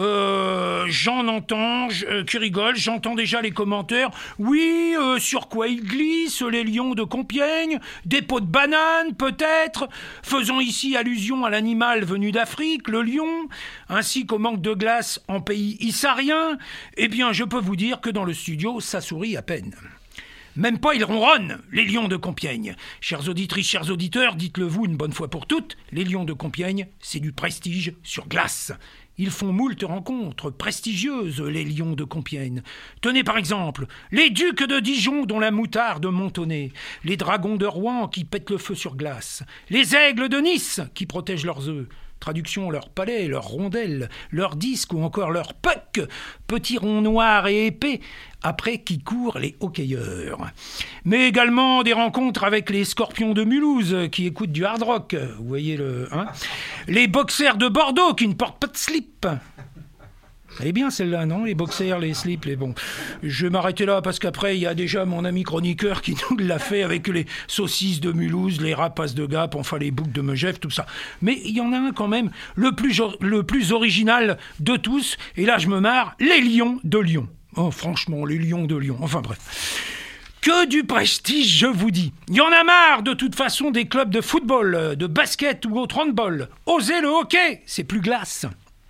J'entends déjà les commentaires. Oui, sur quoi ils glissent, les lions de Compiègne? Des pots de bananes, peut-être? Faisons ici allusion à l'animal venu d'Afrique, le lion, ainsi qu'au manque de glace en pays issarien. Eh bien, je peux vous dire que dans le studio, ça sourit à peine. Même pas ils ronronnent, les lions de Compiègne. Chères auditrices, chers auditeurs, dites-le vous une bonne fois pour toutes, les lions de Compiègne, c'est du prestige sur glace. Ils font moult rencontres prestigieuses, les lions de Compiègne. Tenez par exemple, les ducs de Dijon dont la moutarde montonnée, les dragons de Rouen qui pètent le feu sur glace, les aigles de Nice qui protègent leurs œufs. Traduction, leur palais, leurs rondelles, leurs disques ou encore leurs pucks, petits ronds noirs et épais, après qui courent les hockeyeurs. Mais également des rencontres avec les Scorpions de Mulhouse qui écoutent du hard rock, vous voyez les boxers de Bordeaux qui ne portent pas de slip. Elle est bien celle-là, non? Les boxers, les slips, les bons. Je vais m'arrêter là parce qu'après, il y a déjà mon ami chroniqueur qui nous l'a fait avec les saucisses de Mulhouse, les rapaces de Gap, enfin les boucs de Megève, tout ça. Mais il y en a un quand même, le plus original de tous, et là je me marre, les lions de Lyon. Oh franchement, les lions de Lyon, enfin bref. Que du prestige, je vous dis. Il y en a marre de toute façon des clubs de football, de basket ou autre handball. Osez le hockey, c'est plus glace.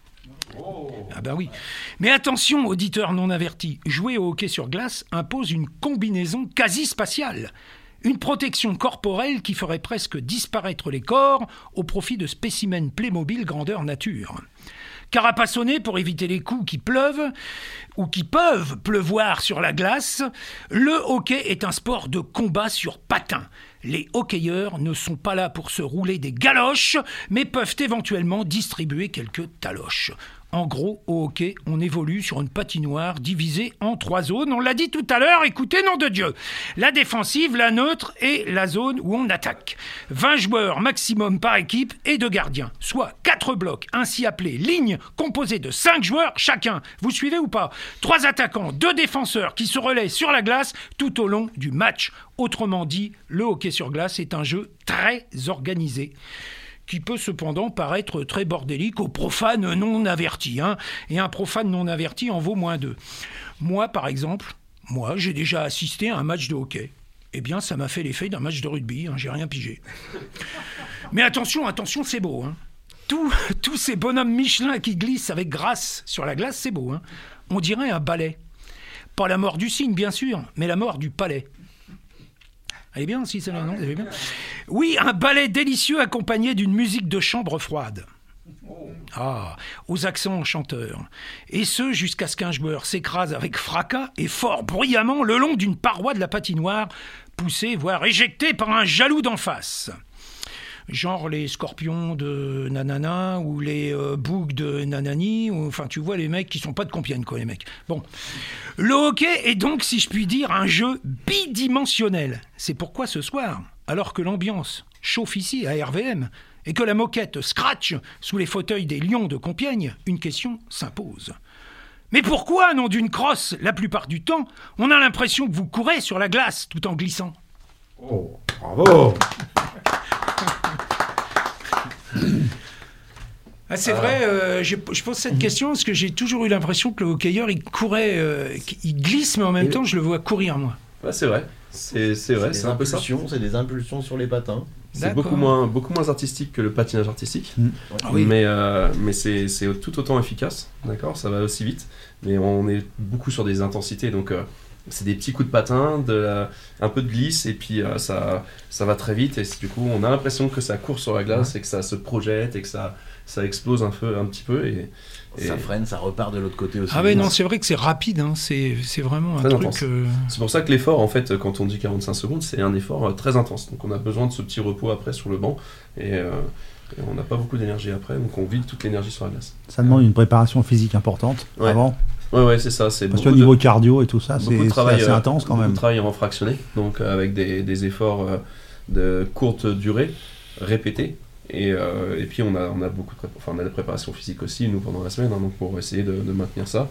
Ah ben oui. Mais attention, auditeurs non avertis, jouer au hockey sur glace impose une combinaison quasi spatiale. Une protection corporelle qui ferait presque disparaître les corps au profit de spécimens Playmobil grandeur nature. Carapassonné pour éviter les coups qui pleuvent ou qui peuvent pleuvoir sur la glace, le hockey est un sport de combat sur patins. Les hockeyeurs ne sont pas là pour se rouler des galoches, mais peuvent éventuellement distribuer quelques taloches. En gros, au hockey, on évolue sur une patinoire divisée en 3 zones. On l'a dit tout à l'heure, écoutez, nom de Dieu. La défensive, la neutre et la zone où on attaque. 20 joueurs maximum par équipe et 2 gardiens. Soit 4 blocs, ainsi appelés lignes, composées de 5 joueurs chacun. Vous suivez ou pas? 3 attaquants, 2 défenseurs qui se relaient sur la glace tout au long du match. Autrement dit, le hockey sur glace est un jeu très organisé, qui peut cependant paraître très bordélique aux profanes non avertis. Et un profane non averti en vaut moins 2. Moi, par exemple, j'ai déjà assisté à un match de hockey. Eh bien, ça m'a fait l'effet d'un match de rugby, j'ai rien pigé. Mais attention, c'est beau. Tous ces bonhommes Michelin qui glissent avec grâce sur la glace, c'est beau. On dirait un ballet. Pas la mort du cygne, bien sûr, mais la mort du palais. Elle est bien aussi, celle-là, non? Elle est bien. Oui, un ballet délicieux accompagné d'une musique de chambre froide. Aux accents chanteurs. Et ce, jusqu'à ce qu'un joueur s'écrase avec fracas et fort bruyamment le long d'une paroi de la patinoire, poussé, voire éjecté par un jaloux d'en face. Genre les Scorpions de Nanana ou les Boucs de Nanani, enfin tu vois les mecs qui sont pas de Compiègne quoi les mecs. Bon, le hockey est donc si je puis dire un jeu bidimensionnel. C'est pourquoi ce soir, alors que l'ambiance chauffe ici à RVM et que la moquette scratch sous les fauteuils des lions de Compiègne, une question s'impose. Mais pourquoi, nom d'une crosse, la plupart du temps, on a l'impression que vous courez sur la glace tout en glissant? Oh, bravo! C'est vrai, je pose cette question parce que j'ai toujours eu l'impression que le hockeyeur il courait, il glisse mais en même temps je le vois courir moi. Ouais, c'est vrai. C'est vrai, c'est un peu ça. C'est des impulsions sur les patins. C'est beaucoup moins artistique que le patinage artistique, mais c'est tout autant efficace, d'accord, ça va aussi vite, mais on est beaucoup sur des intensités, donc c'est des petits coups de patin, un peu de glisse, et puis ça va très vite, et du coup on a l'impression que ça court sur la glace, et que ça se projette, et que ça explose un petit peu, et ça freine, ça repart de l'autre côté aussi. Ah ouais, non, c'est vrai que c'est rapide, hein. C'est vraiment un très truc... intense. C'est pour ça que l'effort, en fait, quand on dit 45 secondes, c'est un effort très intense. Donc on a besoin de ce petit repos après sur le banc, et on n'a pas beaucoup d'énergie après, donc on vide toute l'énergie sur la glace. Ça demande une préparation physique importante avant. Ouais, c'est ça. Parce qu'au niveau cardio et tout ça, c'est assez intense quand même. Beaucoup de travail en fractionné, donc avec des efforts de courte durée, répétés. Et puis on a beaucoup on a de préparation physique aussi nous pendant la semaine, hein, donc pour essayer de maintenir ça.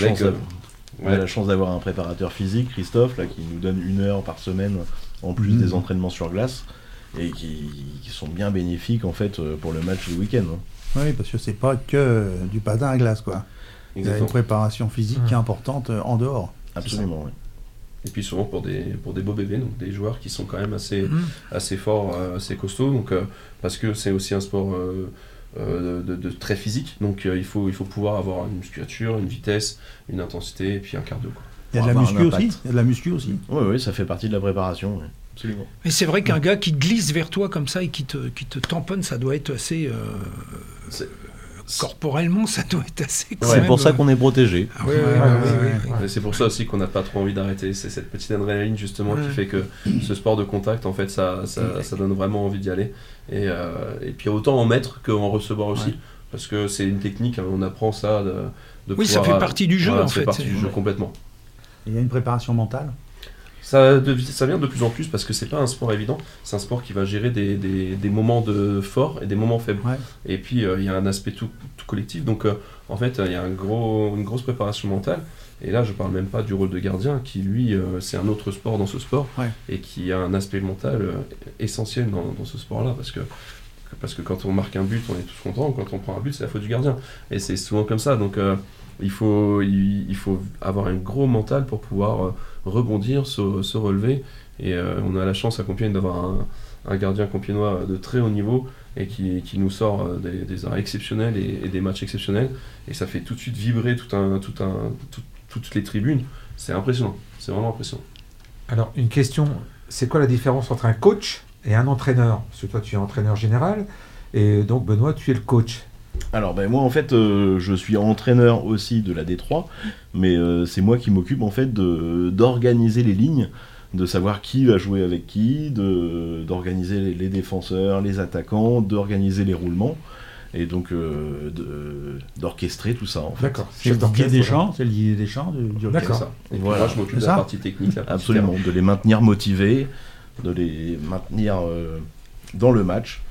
On a la chance d'avoir un préparateur physique, Christophe, là, qui nous donne 1 heure par semaine en plus des entraînements sur glace et qui sont bien bénéfiques en fait pour le match du week-end. Hein. Oui, parce que c'est pas que du patin à glace, quoi. Il y a une préparation physique qui est importante en dehors. Absolument, oui. Et puis souvent pour des beaux bébés, donc des joueurs qui sont quand même assez forts, assez costauds, donc, parce que c'est aussi un sport de très physique, donc il faut pouvoir avoir une musculature, une vitesse, une intensité et puis un cardio, quoi. Il y a de la muscu aussi. Il y a de la muscu aussi. Oui, ça fait partie de la préparation, oui. Absolument. Mais c'est vrai qu'un gars qui glisse vers toi comme ça et qui te tamponne, ça doit être assez... corporellement, ça doit être assez... C'est pour ça qu'on est protégé. C'est pour ça aussi qu'on n'a pas trop envie d'arrêter. C'est cette petite adrénaline justement qui fait que ce sport de contact, en fait, ça donne vraiment envie d'y aller. Et puis autant en mettre qu'en recevoir aussi. Parce que c'est une technique, on apprend ça de pouvoir, ça fait partie du jeu, en fait. Ça fait partie du jeu complètement. Il y a une préparation mentale. Ça vient de plus en plus parce que c'est pas un sport évident, c'est un sport qui va gérer des moments forts et des moments faibles. Et puis il y a un aspect tout collectif, donc en fait il y a une grosse préparation mentale. Et là je parle même pas du rôle de gardien qui lui c'est un autre sport dans ce sport et qui a un aspect mental essentiel dans ce sport-là parce que quand on marque un but on est tous contents, quand on prend un but c'est la faute du gardien et c'est souvent comme ça, donc il faut avoir un gros mental pour pouvoir rebondir, se relever, et on a la chance à Compiègne d'avoir un gardien compiègnois de très haut niveau et qui nous sort des arrêts exceptionnels et des matchs exceptionnels, et ça fait tout de suite vibrer toutes les tribunes. C'est impressionnant, c'est vraiment impressionnant. Alors une question, c'est quoi la différence entre un coach et un entraîneur? Parce que toi tu es entraîneur général et donc Benoît tu es le coach. Alors moi en fait je suis entraîneur aussi de la D3, mais c'est moi qui m'occupe en fait d'organiser les lignes, de savoir qui va jouer avec qui, d'organiser les défenseurs, les attaquants, d'organiser les roulements et donc d'orchestrer tout ça en fait. D'accord. C'est le Didier Deschamps, c'est le Didier Deschamps du hockey. D'accord. Ça. Et voilà, moi je m'occupe de la partie technique. Absolument, de les maintenir motivés, de les maintenir dans le match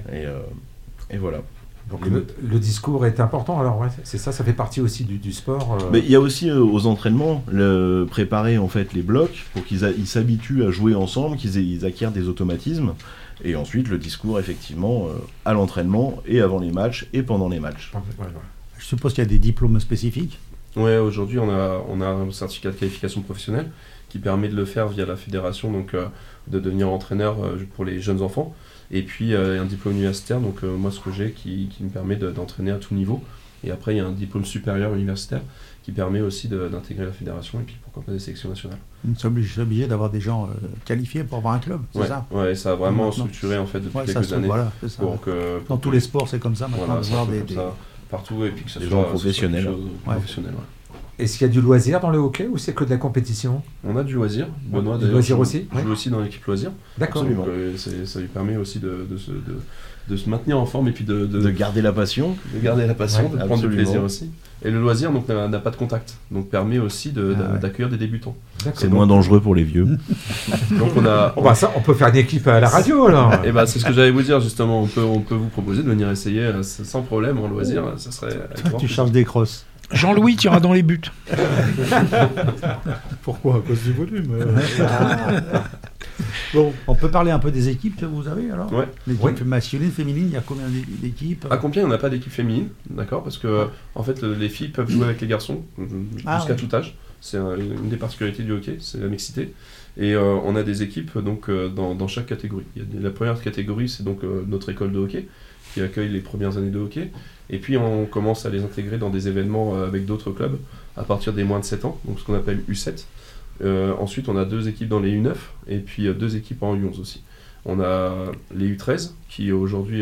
et voilà. Donc le discours est important, alors c'est ça fait partie aussi du sport. Mais il y a aussi aux entraînements préparer en fait les blocs pour qu'ils s'habituent à jouer ensemble, qu'ils acquièrent des automatismes, et ensuite le discours effectivement à l'entraînement et avant les matchs et pendant les matchs. Je suppose qu'il y a des diplômes spécifiques. Ouais, aujourd'hui on a un certificat de qualification professionnelle qui permet de le faire via la fédération, donc de devenir entraîneur pour les jeunes enfants. Et puis un diplôme universitaire, donc moi ce que j'ai qui me permet d'entraîner à tout niveau. Et après il y a un diplôme supérieur universitaire qui permet aussi d'intégrer la fédération et puis pourquoi pas des sélections nationales. C'est obligé d'avoir des gens qualifiés pour avoir un club, c'est ça? Ouais, ça a vraiment structuré en fait depuis quelques années. Voilà, c'est ça. Dans tous les sports c'est comme ça maintenant, d'avoir des partout, et puis que ça des soit gens professionnels. Est-ce qu'il y a du loisir dans le hockey ou c'est que de la compétition? On a du loisir. Benoît du loisir aussi joue aussi dans l'équipe loisir. D'accord. Donc, ça lui permet aussi de se maintenir en forme et puis de garder la passion. De garder la passion, de prendre du plaisir aussi. Et le loisir donc n'a pas de contact, donc permet aussi d'accueillir des débutants. C'est moins dangereux pour les vieux. Donc on peut faire une équipe à la radio alors. Et c'est ce que j'allais vous dire justement. On peut vous proposer de venir essayer sans problème en loisir. Ça serait. Tu charges des crosses. Jean-Louis tirera dans les buts. Pourquoi? À cause du volume. Bon, on peut parler un peu des équipes que vous avez alors? Ouais. L'équipe masculine, féminine, il y a combien d'équipes? À Compiègne, on n'a pas d'équipe féminine, d'accord, parce que en fait, les filles peuvent jouer avec les garçons jusqu'à tout âge. C'est une des particularités du hockey, c'est la mixité. Et on a des équipes donc dans chaque catégorie. La première catégorie, c'est donc notre école de hockey qui accueille les premières années de hockey. Et puis on commence à les intégrer dans des événements avec d'autres clubs à partir des moins de 7 ans, donc ce qu'on appelle U7. Ensuite, on a 2 équipes dans les U9 et puis 2 équipes en U11 aussi. On a les U13 qui aujourd'hui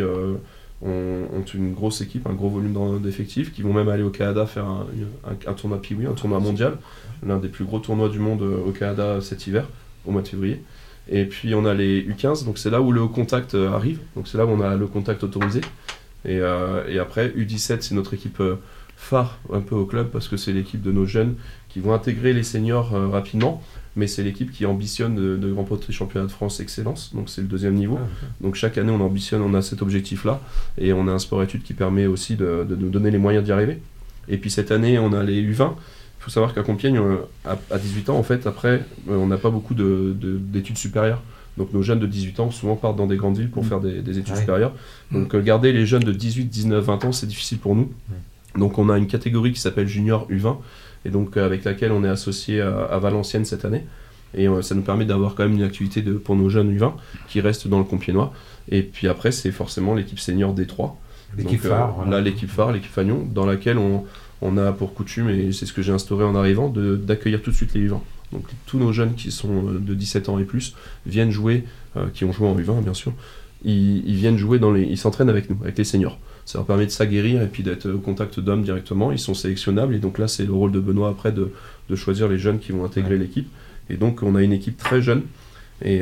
ont une grosse équipe, un gros volume d'effectifs, qui vont même aller au Canada faire un tournoi Pee-Wee, un tournoi mondial, l'un des plus gros tournois du monde au Canada cet hiver, au mois de février. Et puis on a les U15, donc c'est là où le contact arrive, donc c'est là où on a le contact autorisé. Et après, U17, c'est notre équipe phare un peu au club, parce que c'est l'équipe de nos jeunes qui vont intégrer les seniors rapidement, mais c'est l'équipe qui ambitionne de remporter le championnat de France Excellence, donc c'est le 2e niveau. Donc chaque année on a cet objectif-là, et on a un sport-études qui permet aussi de nous donner les moyens d'y arriver. Et puis cette année, on a les U20. Il faut savoir qu'à Compiègne, à 18 ans, en fait, après, on n'a pas beaucoup d'études supérieures. Donc nos jeunes de 18 ans souvent partent dans des grandes villes pour faire des études supérieures. Donc garder les jeunes de 18, 19, 20 ans, c'est difficile pour nous. Donc on a une catégorie qui s'appelle Junior U20, et donc avec laquelle on est associé à Valenciennes cette année. Et ça nous permet d'avoir quand même une activité pour nos jeunes U20 qui restent dans le Compiègnois. Et puis après, c'est forcément l'équipe senior D3. L'équipe phare. Là, l'équipe phare, l'équipe Fagnon, dans laquelle on a pour coutume, et c'est ce que j'ai instauré en arrivant, d'accueillir tout de suite les U20. Donc tous nos jeunes qui sont de 17 ans et plus viennent jouer, qui ont joué en U20 bien sûr, ils viennent jouer ils s'entraînent avec nous, avec les seniors. Ça leur permet de s'aguerrir et puis d'être au contact d'hommes directement. Ils sont sélectionnables, et donc là c'est le rôle de Benoît après de choisir les jeunes qui vont intégrer l'équipe. Et donc on a une équipe très jeune. Et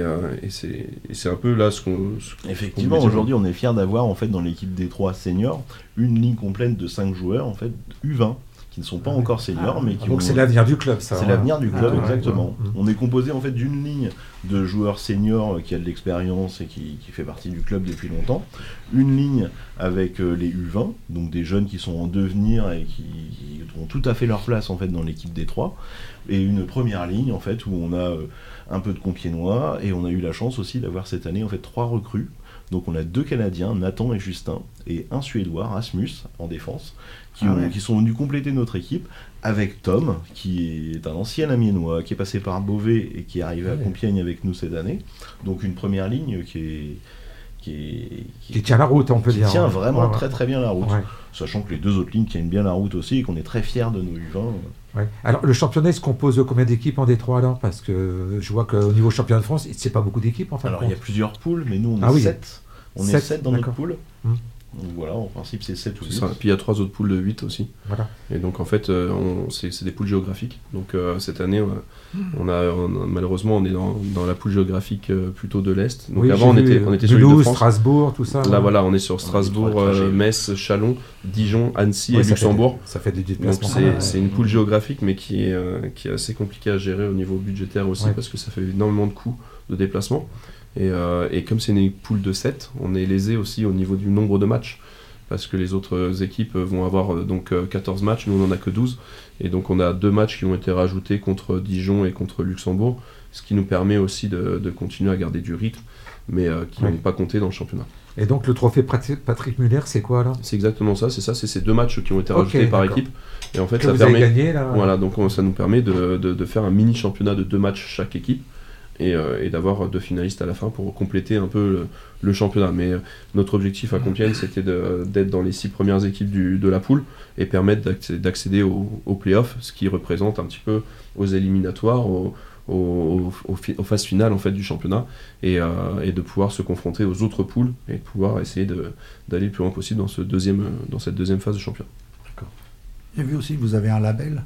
c'est un peu là ce qu'on... Effectivement, aujourd'hui on est fiers d'avoir en fait dans l'équipe des 3 seniors une ligne complète de 5 joueurs en fait U20 qui ne sont pas encore seniors, mais qui donc c'est l'avenir du club, ça. C'est l'avenir du club, exactement. On est composé en fait d'une ligne de joueurs seniors qui a de l'expérience et qui fait partie du club depuis longtemps, une ligne avec les U20, donc des jeunes qui sont en devenir et qui ont tout à fait leur place en fait dans l'équipe des 3, et une première ligne en fait où on a un peu de Compiègnois, et on a eu la chance aussi d'avoir cette année en fait 3 recrues. Donc on a 2 Canadiens, Nathan et Justin, et un Suédois, Rasmus, en défense, qui sont venus compléter notre équipe, avec Tom, qui est un ancien Amiénois, qui est passé par Beauvais et qui est arrivé à Compiègne avec nous cette année. Donc une première ligne qui tient la route, on peut dire. Qui tient vraiment très très bien la route. Sachant que les 2 autres lignes tiennent bien la route aussi, et qu'on est très fiers de nos U20. Alors le championnat se compose de combien d'équipes en D3 alors? Parce que je vois qu'au niveau championnat de France, c'est pas beaucoup d'équipes en fait. Alors il y a plusieurs poules, mais nous on est 7. On est 7 dans notre poule. Donc voilà, en principe c'est 7 ou 8. Puis il y a 3 autres poules de 8 aussi. Voilà. Et donc en fait, c'est des poules géographiques. Donc cette année, malheureusement, on est dans la poule géographique plutôt de l'Est. Donc avant, on était sur Toulouse, Strasbourg, tout ça. Là voilà, on est sur Strasbourg, Metz, Châlons, Dijon, Annecy et Luxembourg. Ça fait des déplacements. Donc c'est une poule géographique, mais qui est assez compliquée à gérer au niveau budgétaire aussi, parce que ça fait énormément de coûts de déplacement. Et comme c'est une poule de 7, on est lésé aussi au niveau du nombre de matchs, parce que les autres équipes vont avoir donc 14 matchs, nous on n'en a que 12, et donc on a 2 matchs qui ont été rajoutés contre Dijon et contre Luxembourg, ce qui nous permet aussi de continuer à garder du rythme, mais qui n'ont pas compté dans le championnat. Et donc le trophée Patrick Muller, c'est quoi là? C'est exactement ça, c'est ces 2 matchs qui ont été rajoutés par équipe, et en fait que ça permet gagné, là, voilà, donc ça nous permet de faire un mini championnat de 2 matchs chaque équipe, et d'avoir 2 finalistes à la fin pour compléter un peu le championnat. Mais notre objectif à Compiègne, c'était d'être dans les 6 premières équipes de la poule et permettre d'accéder aux playoffs, ce qui représente un petit peu aux éliminatoires, aux phases finales en fait, du championnat, et de pouvoir se confronter aux autres poules et de pouvoir essayer d'aller le plus loin possible dans cette deuxième phase de championnat. D'accord. J'ai vu aussi que vous avez un label.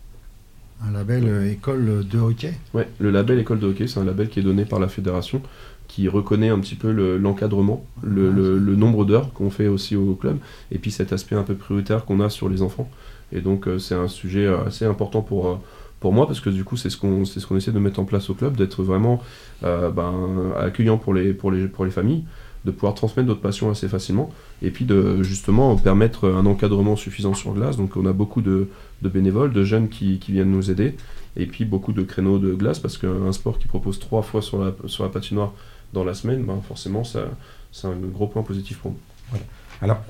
Un label école de hockey. Ouais, le label école de hockey, c'est un label qui est donné par la fédération, qui reconnaît un petit peu l'encadrement, le nombre d'heures qu'on fait aussi au club, et puis cet aspect un peu prioritaire qu'on a sur les enfants. Et donc c'est un sujet assez important pour moi, parce que du coup c'est ce qu'on essaie de mettre en place au club, d'être vraiment accueillant pour les familles, pouvoir transmettre notre passion assez facilement, et puis de justement permettre un encadrement suffisant sur glace. Donc on a beaucoup de bénévoles, de jeunes qui viennent nous aider, et puis beaucoup de créneaux de glace, parce qu'un sport qui propose 3 fois sur la patinoire dans la semaine, forcément c'est un gros point positif pour nous. Voilà. Alors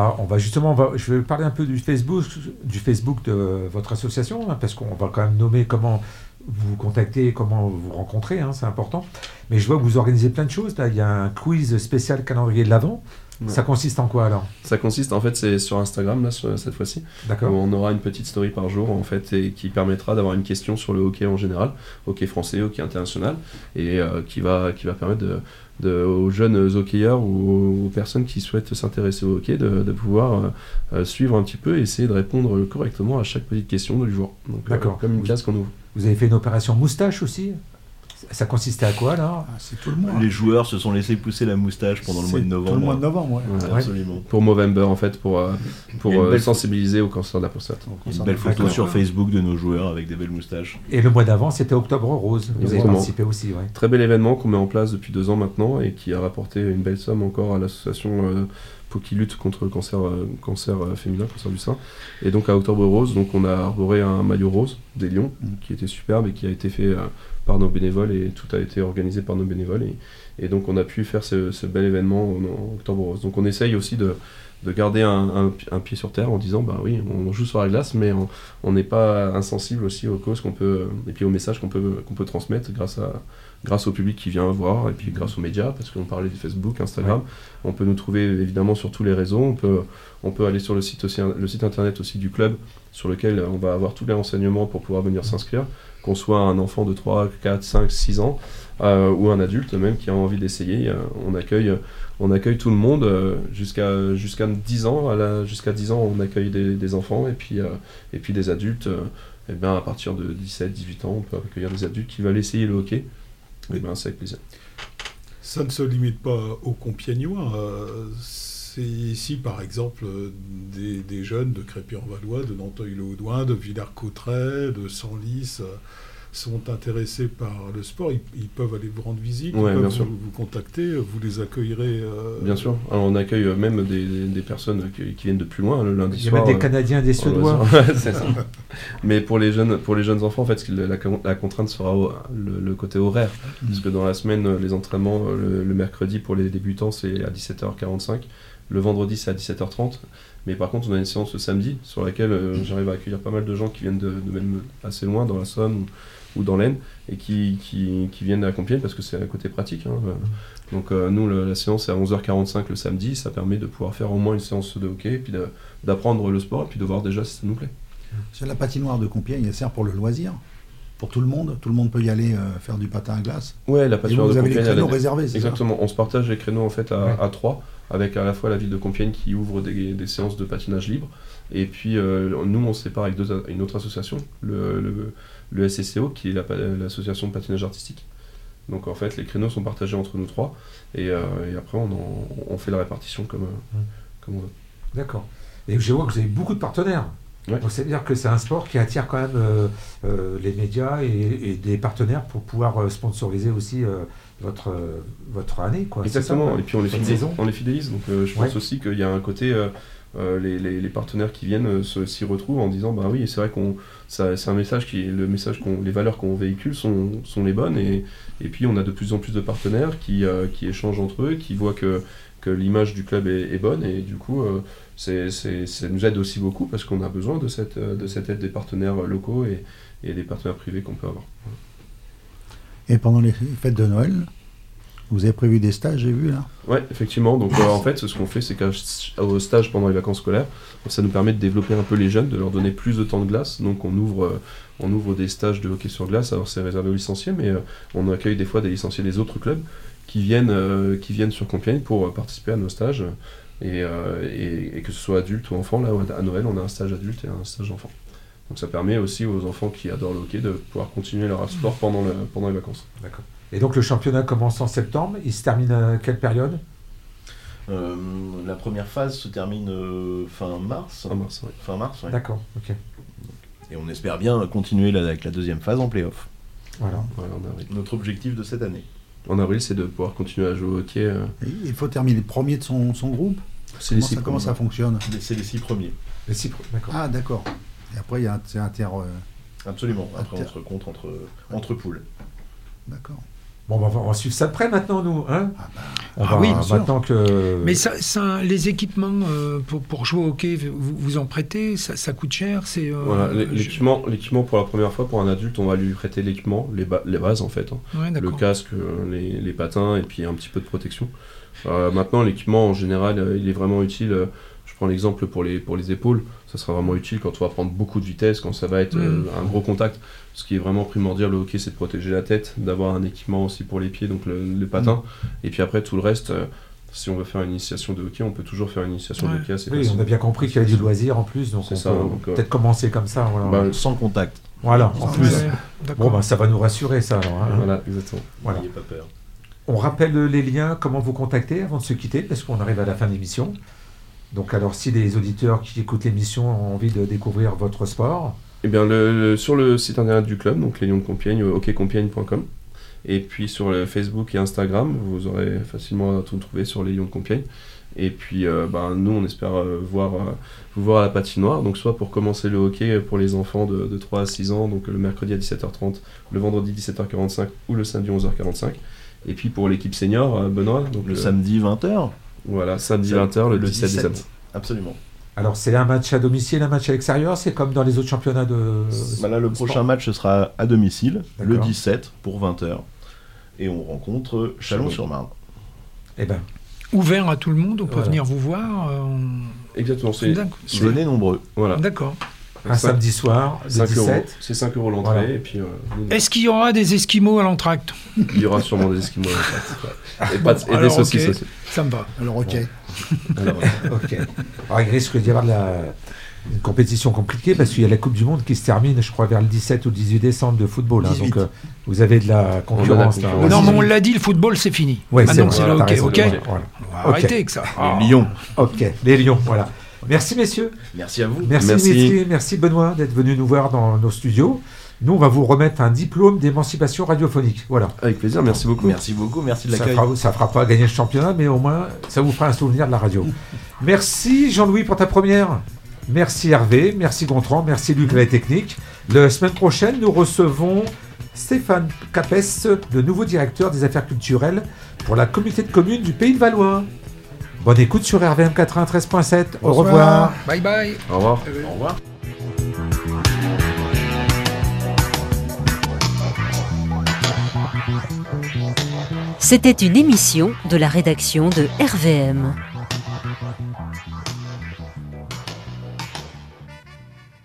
je vais parler un peu du Facebook de votre association, parce qu'on va quand même nommer comment vous contactez, comment vous rencontrez, c'est important. Mais je vois que vous organisez plein de choses. Là, il y a un quiz spécial calendrier de l'Avent. Ouais. Ça consiste en quoi alors ? Ça consiste en fait, c'est sur Instagram là, cette fois-ci. D'accord. On aura une petite story par jour en fait, et qui permettra d'avoir une question sur le hockey en général, hockey français, hockey international, et qui va permettre aux jeunes hockeyeurs ou aux personnes qui souhaitent s'intéresser au hockey de pouvoir suivre un petit peu et essayer de répondre correctement à chaque petite question du jour. Donc, d'accord. Comme une classe qu'on ouvre. Vous avez fait une opération moustache aussi ? Ça consistait à quoi là ? C'est tout le mois. Les joueurs se sont laissés pousser la moustache pendant le mois de novembre. Tout le mois de novembre, ouais. Absolument. Pour Movember en fait, pour sensibiliser au cancer de la prostate. Une belle photo sur Facebook de nos joueurs avec des belles moustaches. Et le mois d'avant, c'était Octobre Rose. Vous avez participé aussi, ouais. Très bel événement qu'on met en place depuis 2 ans maintenant et qui a rapporté une belle somme encore à l'association qui lutte contre le cancer féminin, cancer du sein. Et donc à Octobre Rose, donc on a arboré un maillot rose des Lions qui était superbe et qui a été fait par nos bénévoles, et tout a été organisé par nos bénévoles, et donc on a pu faire ce bel événement en Octobre Rose. Donc on essaye aussi de garder un pied sur terre en disant bah oui, on joue sur la glace, mais on n'est pas insensible aussi aux causes qu'on peut, et puis aux messages qu'on peut transmettre grâce au public qui vient voir, et puis grâce aux médias, parce qu'on parlait du Facebook, Instagram. Ouais. On peut nous trouver évidemment sur tous les réseaux, on peut aller sur le site internet aussi du club, sur lequel on va avoir tous les renseignements pour pouvoir venir s'inscrire, qu'on soit un enfant de 3, 4, 5, 6 ans, ou un adulte même qui a envie d'essayer. On accueille tout le monde jusqu'à 10 ans. Jusqu'à 10 ans, on accueille des enfants, et puis des adultes. À partir de 17, 18 ans, on peut accueillir des adultes qui veulent essayer le hockey. C'est avec plaisir. Ça ne se limite pas aux Compiègnois. C'est ici, par exemple, des jeunes de Crépy-en-Valois, de Nanteuil-le-Haudouin, de Villers-Cotterêts, de Senlis, sont intéressés par le sport. Ils peuvent aller vous rendre visite, ils peuvent vous contacter, vous les accueillerez. Bien sûr. Alors, on accueille même des personnes qui viennent de plus loin, le lundi soir. Il y a même des Canadiens, des Suédois. C'est ça. Mais pour les jeunes enfants, en fait, la contrainte sera le côté horaire. Parce que dans la semaine, les entraînements, le mercredi pour les débutants, c'est à 17h45. Le vendredi, c'est à 17h30. Mais par contre, on a une séance le samedi sur laquelle j'arrive à accueillir pas mal de gens qui viennent de même assez loin, dans la Somme ou dans l'Aisne, et qui viennent à Compiègne parce que c'est un côté pratique. Donc nous, la séance est à 11h45 le samedi. Ça permet de pouvoir faire au moins une séance de hockey, et puis d'apprendre le sport, et puis de voir déjà si ça nous plaît. C'est la patinoire de Compiègne, elle sert pour le loisir. Pour tout le monde peut y aller faire du patin à glace. Ouais, la patinoire de Compiègne. Vous avez les créneaux réservés, c'est exactement. Ça ? On se partage les créneaux en fait à 3, avec à la fois la ville de Compiègne qui ouvre des séances de patinage libre, et puis nous on se sépare avec une autre association, le SCCO, qui est l'association de patinage artistique. Donc en fait les créneaux sont partagés entre nous 3, et après on fait la répartition comme on veut. D'accord. Et je vois que vous avez beaucoup de partenaires. Ouais. Donc c'est-à-dire que c'est un sport qui attire quand même les médias et des partenaires pour pouvoir sponsoriser aussi votre année, quoi. Exactement. Ça, et puis on les fidélise. Donc je pense aussi qu'il y a un côté les partenaires qui viennent s'y retrouvent en disant bah oui, c'est vrai c'est un message les valeurs qu'on véhicule sont les bonnes, et puis on a de plus en plus de partenaires qui échangent entre eux, qui voient que l'image du club est bonne, et du coup ça nous aide aussi beaucoup, parce qu'on a besoin de cette aide des partenaires locaux et des partenaires privés qu'on peut avoir. Et pendant les fêtes de Noël, vous avez prévu des stages, j'ai vu là ? Ouais, effectivement. Donc en fait, ce qu'on fait, c'est qu'au stage pendant les vacances scolaires, ça nous permet de développer un peu les jeunes, de leur donner plus de temps de glace. Donc on ouvre des stages de hockey sur glace. Alors c'est réservé aux licenciés, mais on accueille des fois des licenciés des autres clubs qui viennent sur Compiègne pour participer à nos stages. Et que ce soit adulte ou enfant, là à Noël on a un stage adulte et un stage enfant. Donc ça permet aussi aux enfants qui adorent le hockey de pouvoir continuer leur sport pendant les vacances. D'accord. Et donc le championnat commence en septembre, il se termine à quelle période ? La première phase se termine fin mars. Fin mars, oui. D'accord, ok. Et on espère bien continuer avec la deuxième phase en play-off. Voilà. Notre objectif de cette année. en avril, c'est de pouvoir continuer à jouer au hockey. Il faut terminer premier de son groupe. Comment ça fonctionne? C'est les 6 premiers. D'accord. Ah, d'accord. Et après, c'est Absolument. Après, on se rencontre entre poules. D'accord. Bon, on va suivre ça de près maintenant, nous. Hein, oui, maintenant que... Mais les équipements pour jouer au hockey, vous en prêtez, ça coûte cher. Voilà, l'équipement pour la première fois, pour un adulte, on va lui prêter l'équipement, les bases en fait. Ouais, le casque, les patins et puis un petit peu de protection. Maintenant, l'équipement en général, il est vraiment utile. Je prends l'exemple pour les épaules. Ça sera vraiment utile quand on va prendre beaucoup de vitesse, quand ça va être un gros contact. Ce qui est vraiment primordial au hockey, c'est de protéger la tête, d'avoir un équipement aussi pour les pieds, donc les patins. Et puis après, tout le reste, si on veut faire une initiation de hockey, on peut toujours faire une initiation de hockey assez facile. On a bien compris qu'il y avait du loisir en plus, donc on peut peut-être commencer comme ça. Voilà. Sans contact. Voilà, en plus. Bon, ça va nous rassurer, ça. Alors, hein. Voilà, exactement. Voilà. N'ayez pas peur. On rappelle les liens, comment vous contacter avant de se quitter, parce qu'on arrive à la fin de l'émission. Donc alors, si les auditeurs qui écoutent l'émission ont envie de découvrir votre sport... Eh bien, sur le site internet du club, donc les Lions de Compiègne, hockeycompiègne.com. Et puis sur le Facebook et Instagram, vous aurez facilement à tout trouver sur les Lions de Compiègne. Et puis nous, on espère vous voir à la patinoire, donc soit pour commencer le hockey pour les enfants de 3 à 6 ans, donc le mercredi à 17h30, le vendredi 17h45 ou le samedi 11h45. Et puis pour l'équipe senior, Benoît, donc le samedi 20h. Voilà, samedi 20h, le 17 décembre. Absolument. Alors c'est un match à domicile, un match à l'extérieur, c'est comme dans les autres championnats de... Là, le prochain match, ce sera à domicile, le 17 pour 20h. Et on rencontre Chalon-sur-Marne. Eh ben. Ouvert à tout le monde, on peut venir vous voir. Exactement. Venez nombreux. Voilà. D'accord. Un samedi soir, le 17. C'est 5 € l'entrée. Voilà. Et puis, est-ce qu'il y aura des Esquimaux à l'entracte? Il y aura sûrement des Esquimaux à l'entracte. Et des saucisses aussi. Ça me va. Alors, ok. Ok. Alors, il risque d'y avoir une compétition compliquée parce qu'il y a la Coupe du Monde qui se termine, je crois, vers le 17 ou 18 décembre de football. Hein, donc, vous avez de la concurrence. Non, mais on l'a dit, le football, c'est fini. Ouais, maintenant, c'est le hockey. Voilà. On va arrêter avec ça. Les Lions. Ok, les Lions, voilà. Merci, messieurs. Merci à vous. Merci Dimitri, merci Benoît d'être venu nous voir dans nos studios. Nous, on va vous remettre un diplôme d'émancipation radiophonique. Voilà. Avec plaisir, merci beaucoup. Merci beaucoup, merci de l'accueil. Ça fera pas gagner le championnat, mais au moins, ça vous fera un souvenir de la radio. Merci Jean-Louis pour ta première. Merci Hervé, merci Gontran, merci Luc à la technique. La semaine prochaine, nous recevons Stéphane Capès, le nouveau directeur des affaires culturelles pour la communauté de communes du Pays de Valois. Bonne écoute sur RVM 93.7. Au revoir. Bye bye. Au revoir. Au revoir. C'était une émission de la rédaction de RVM.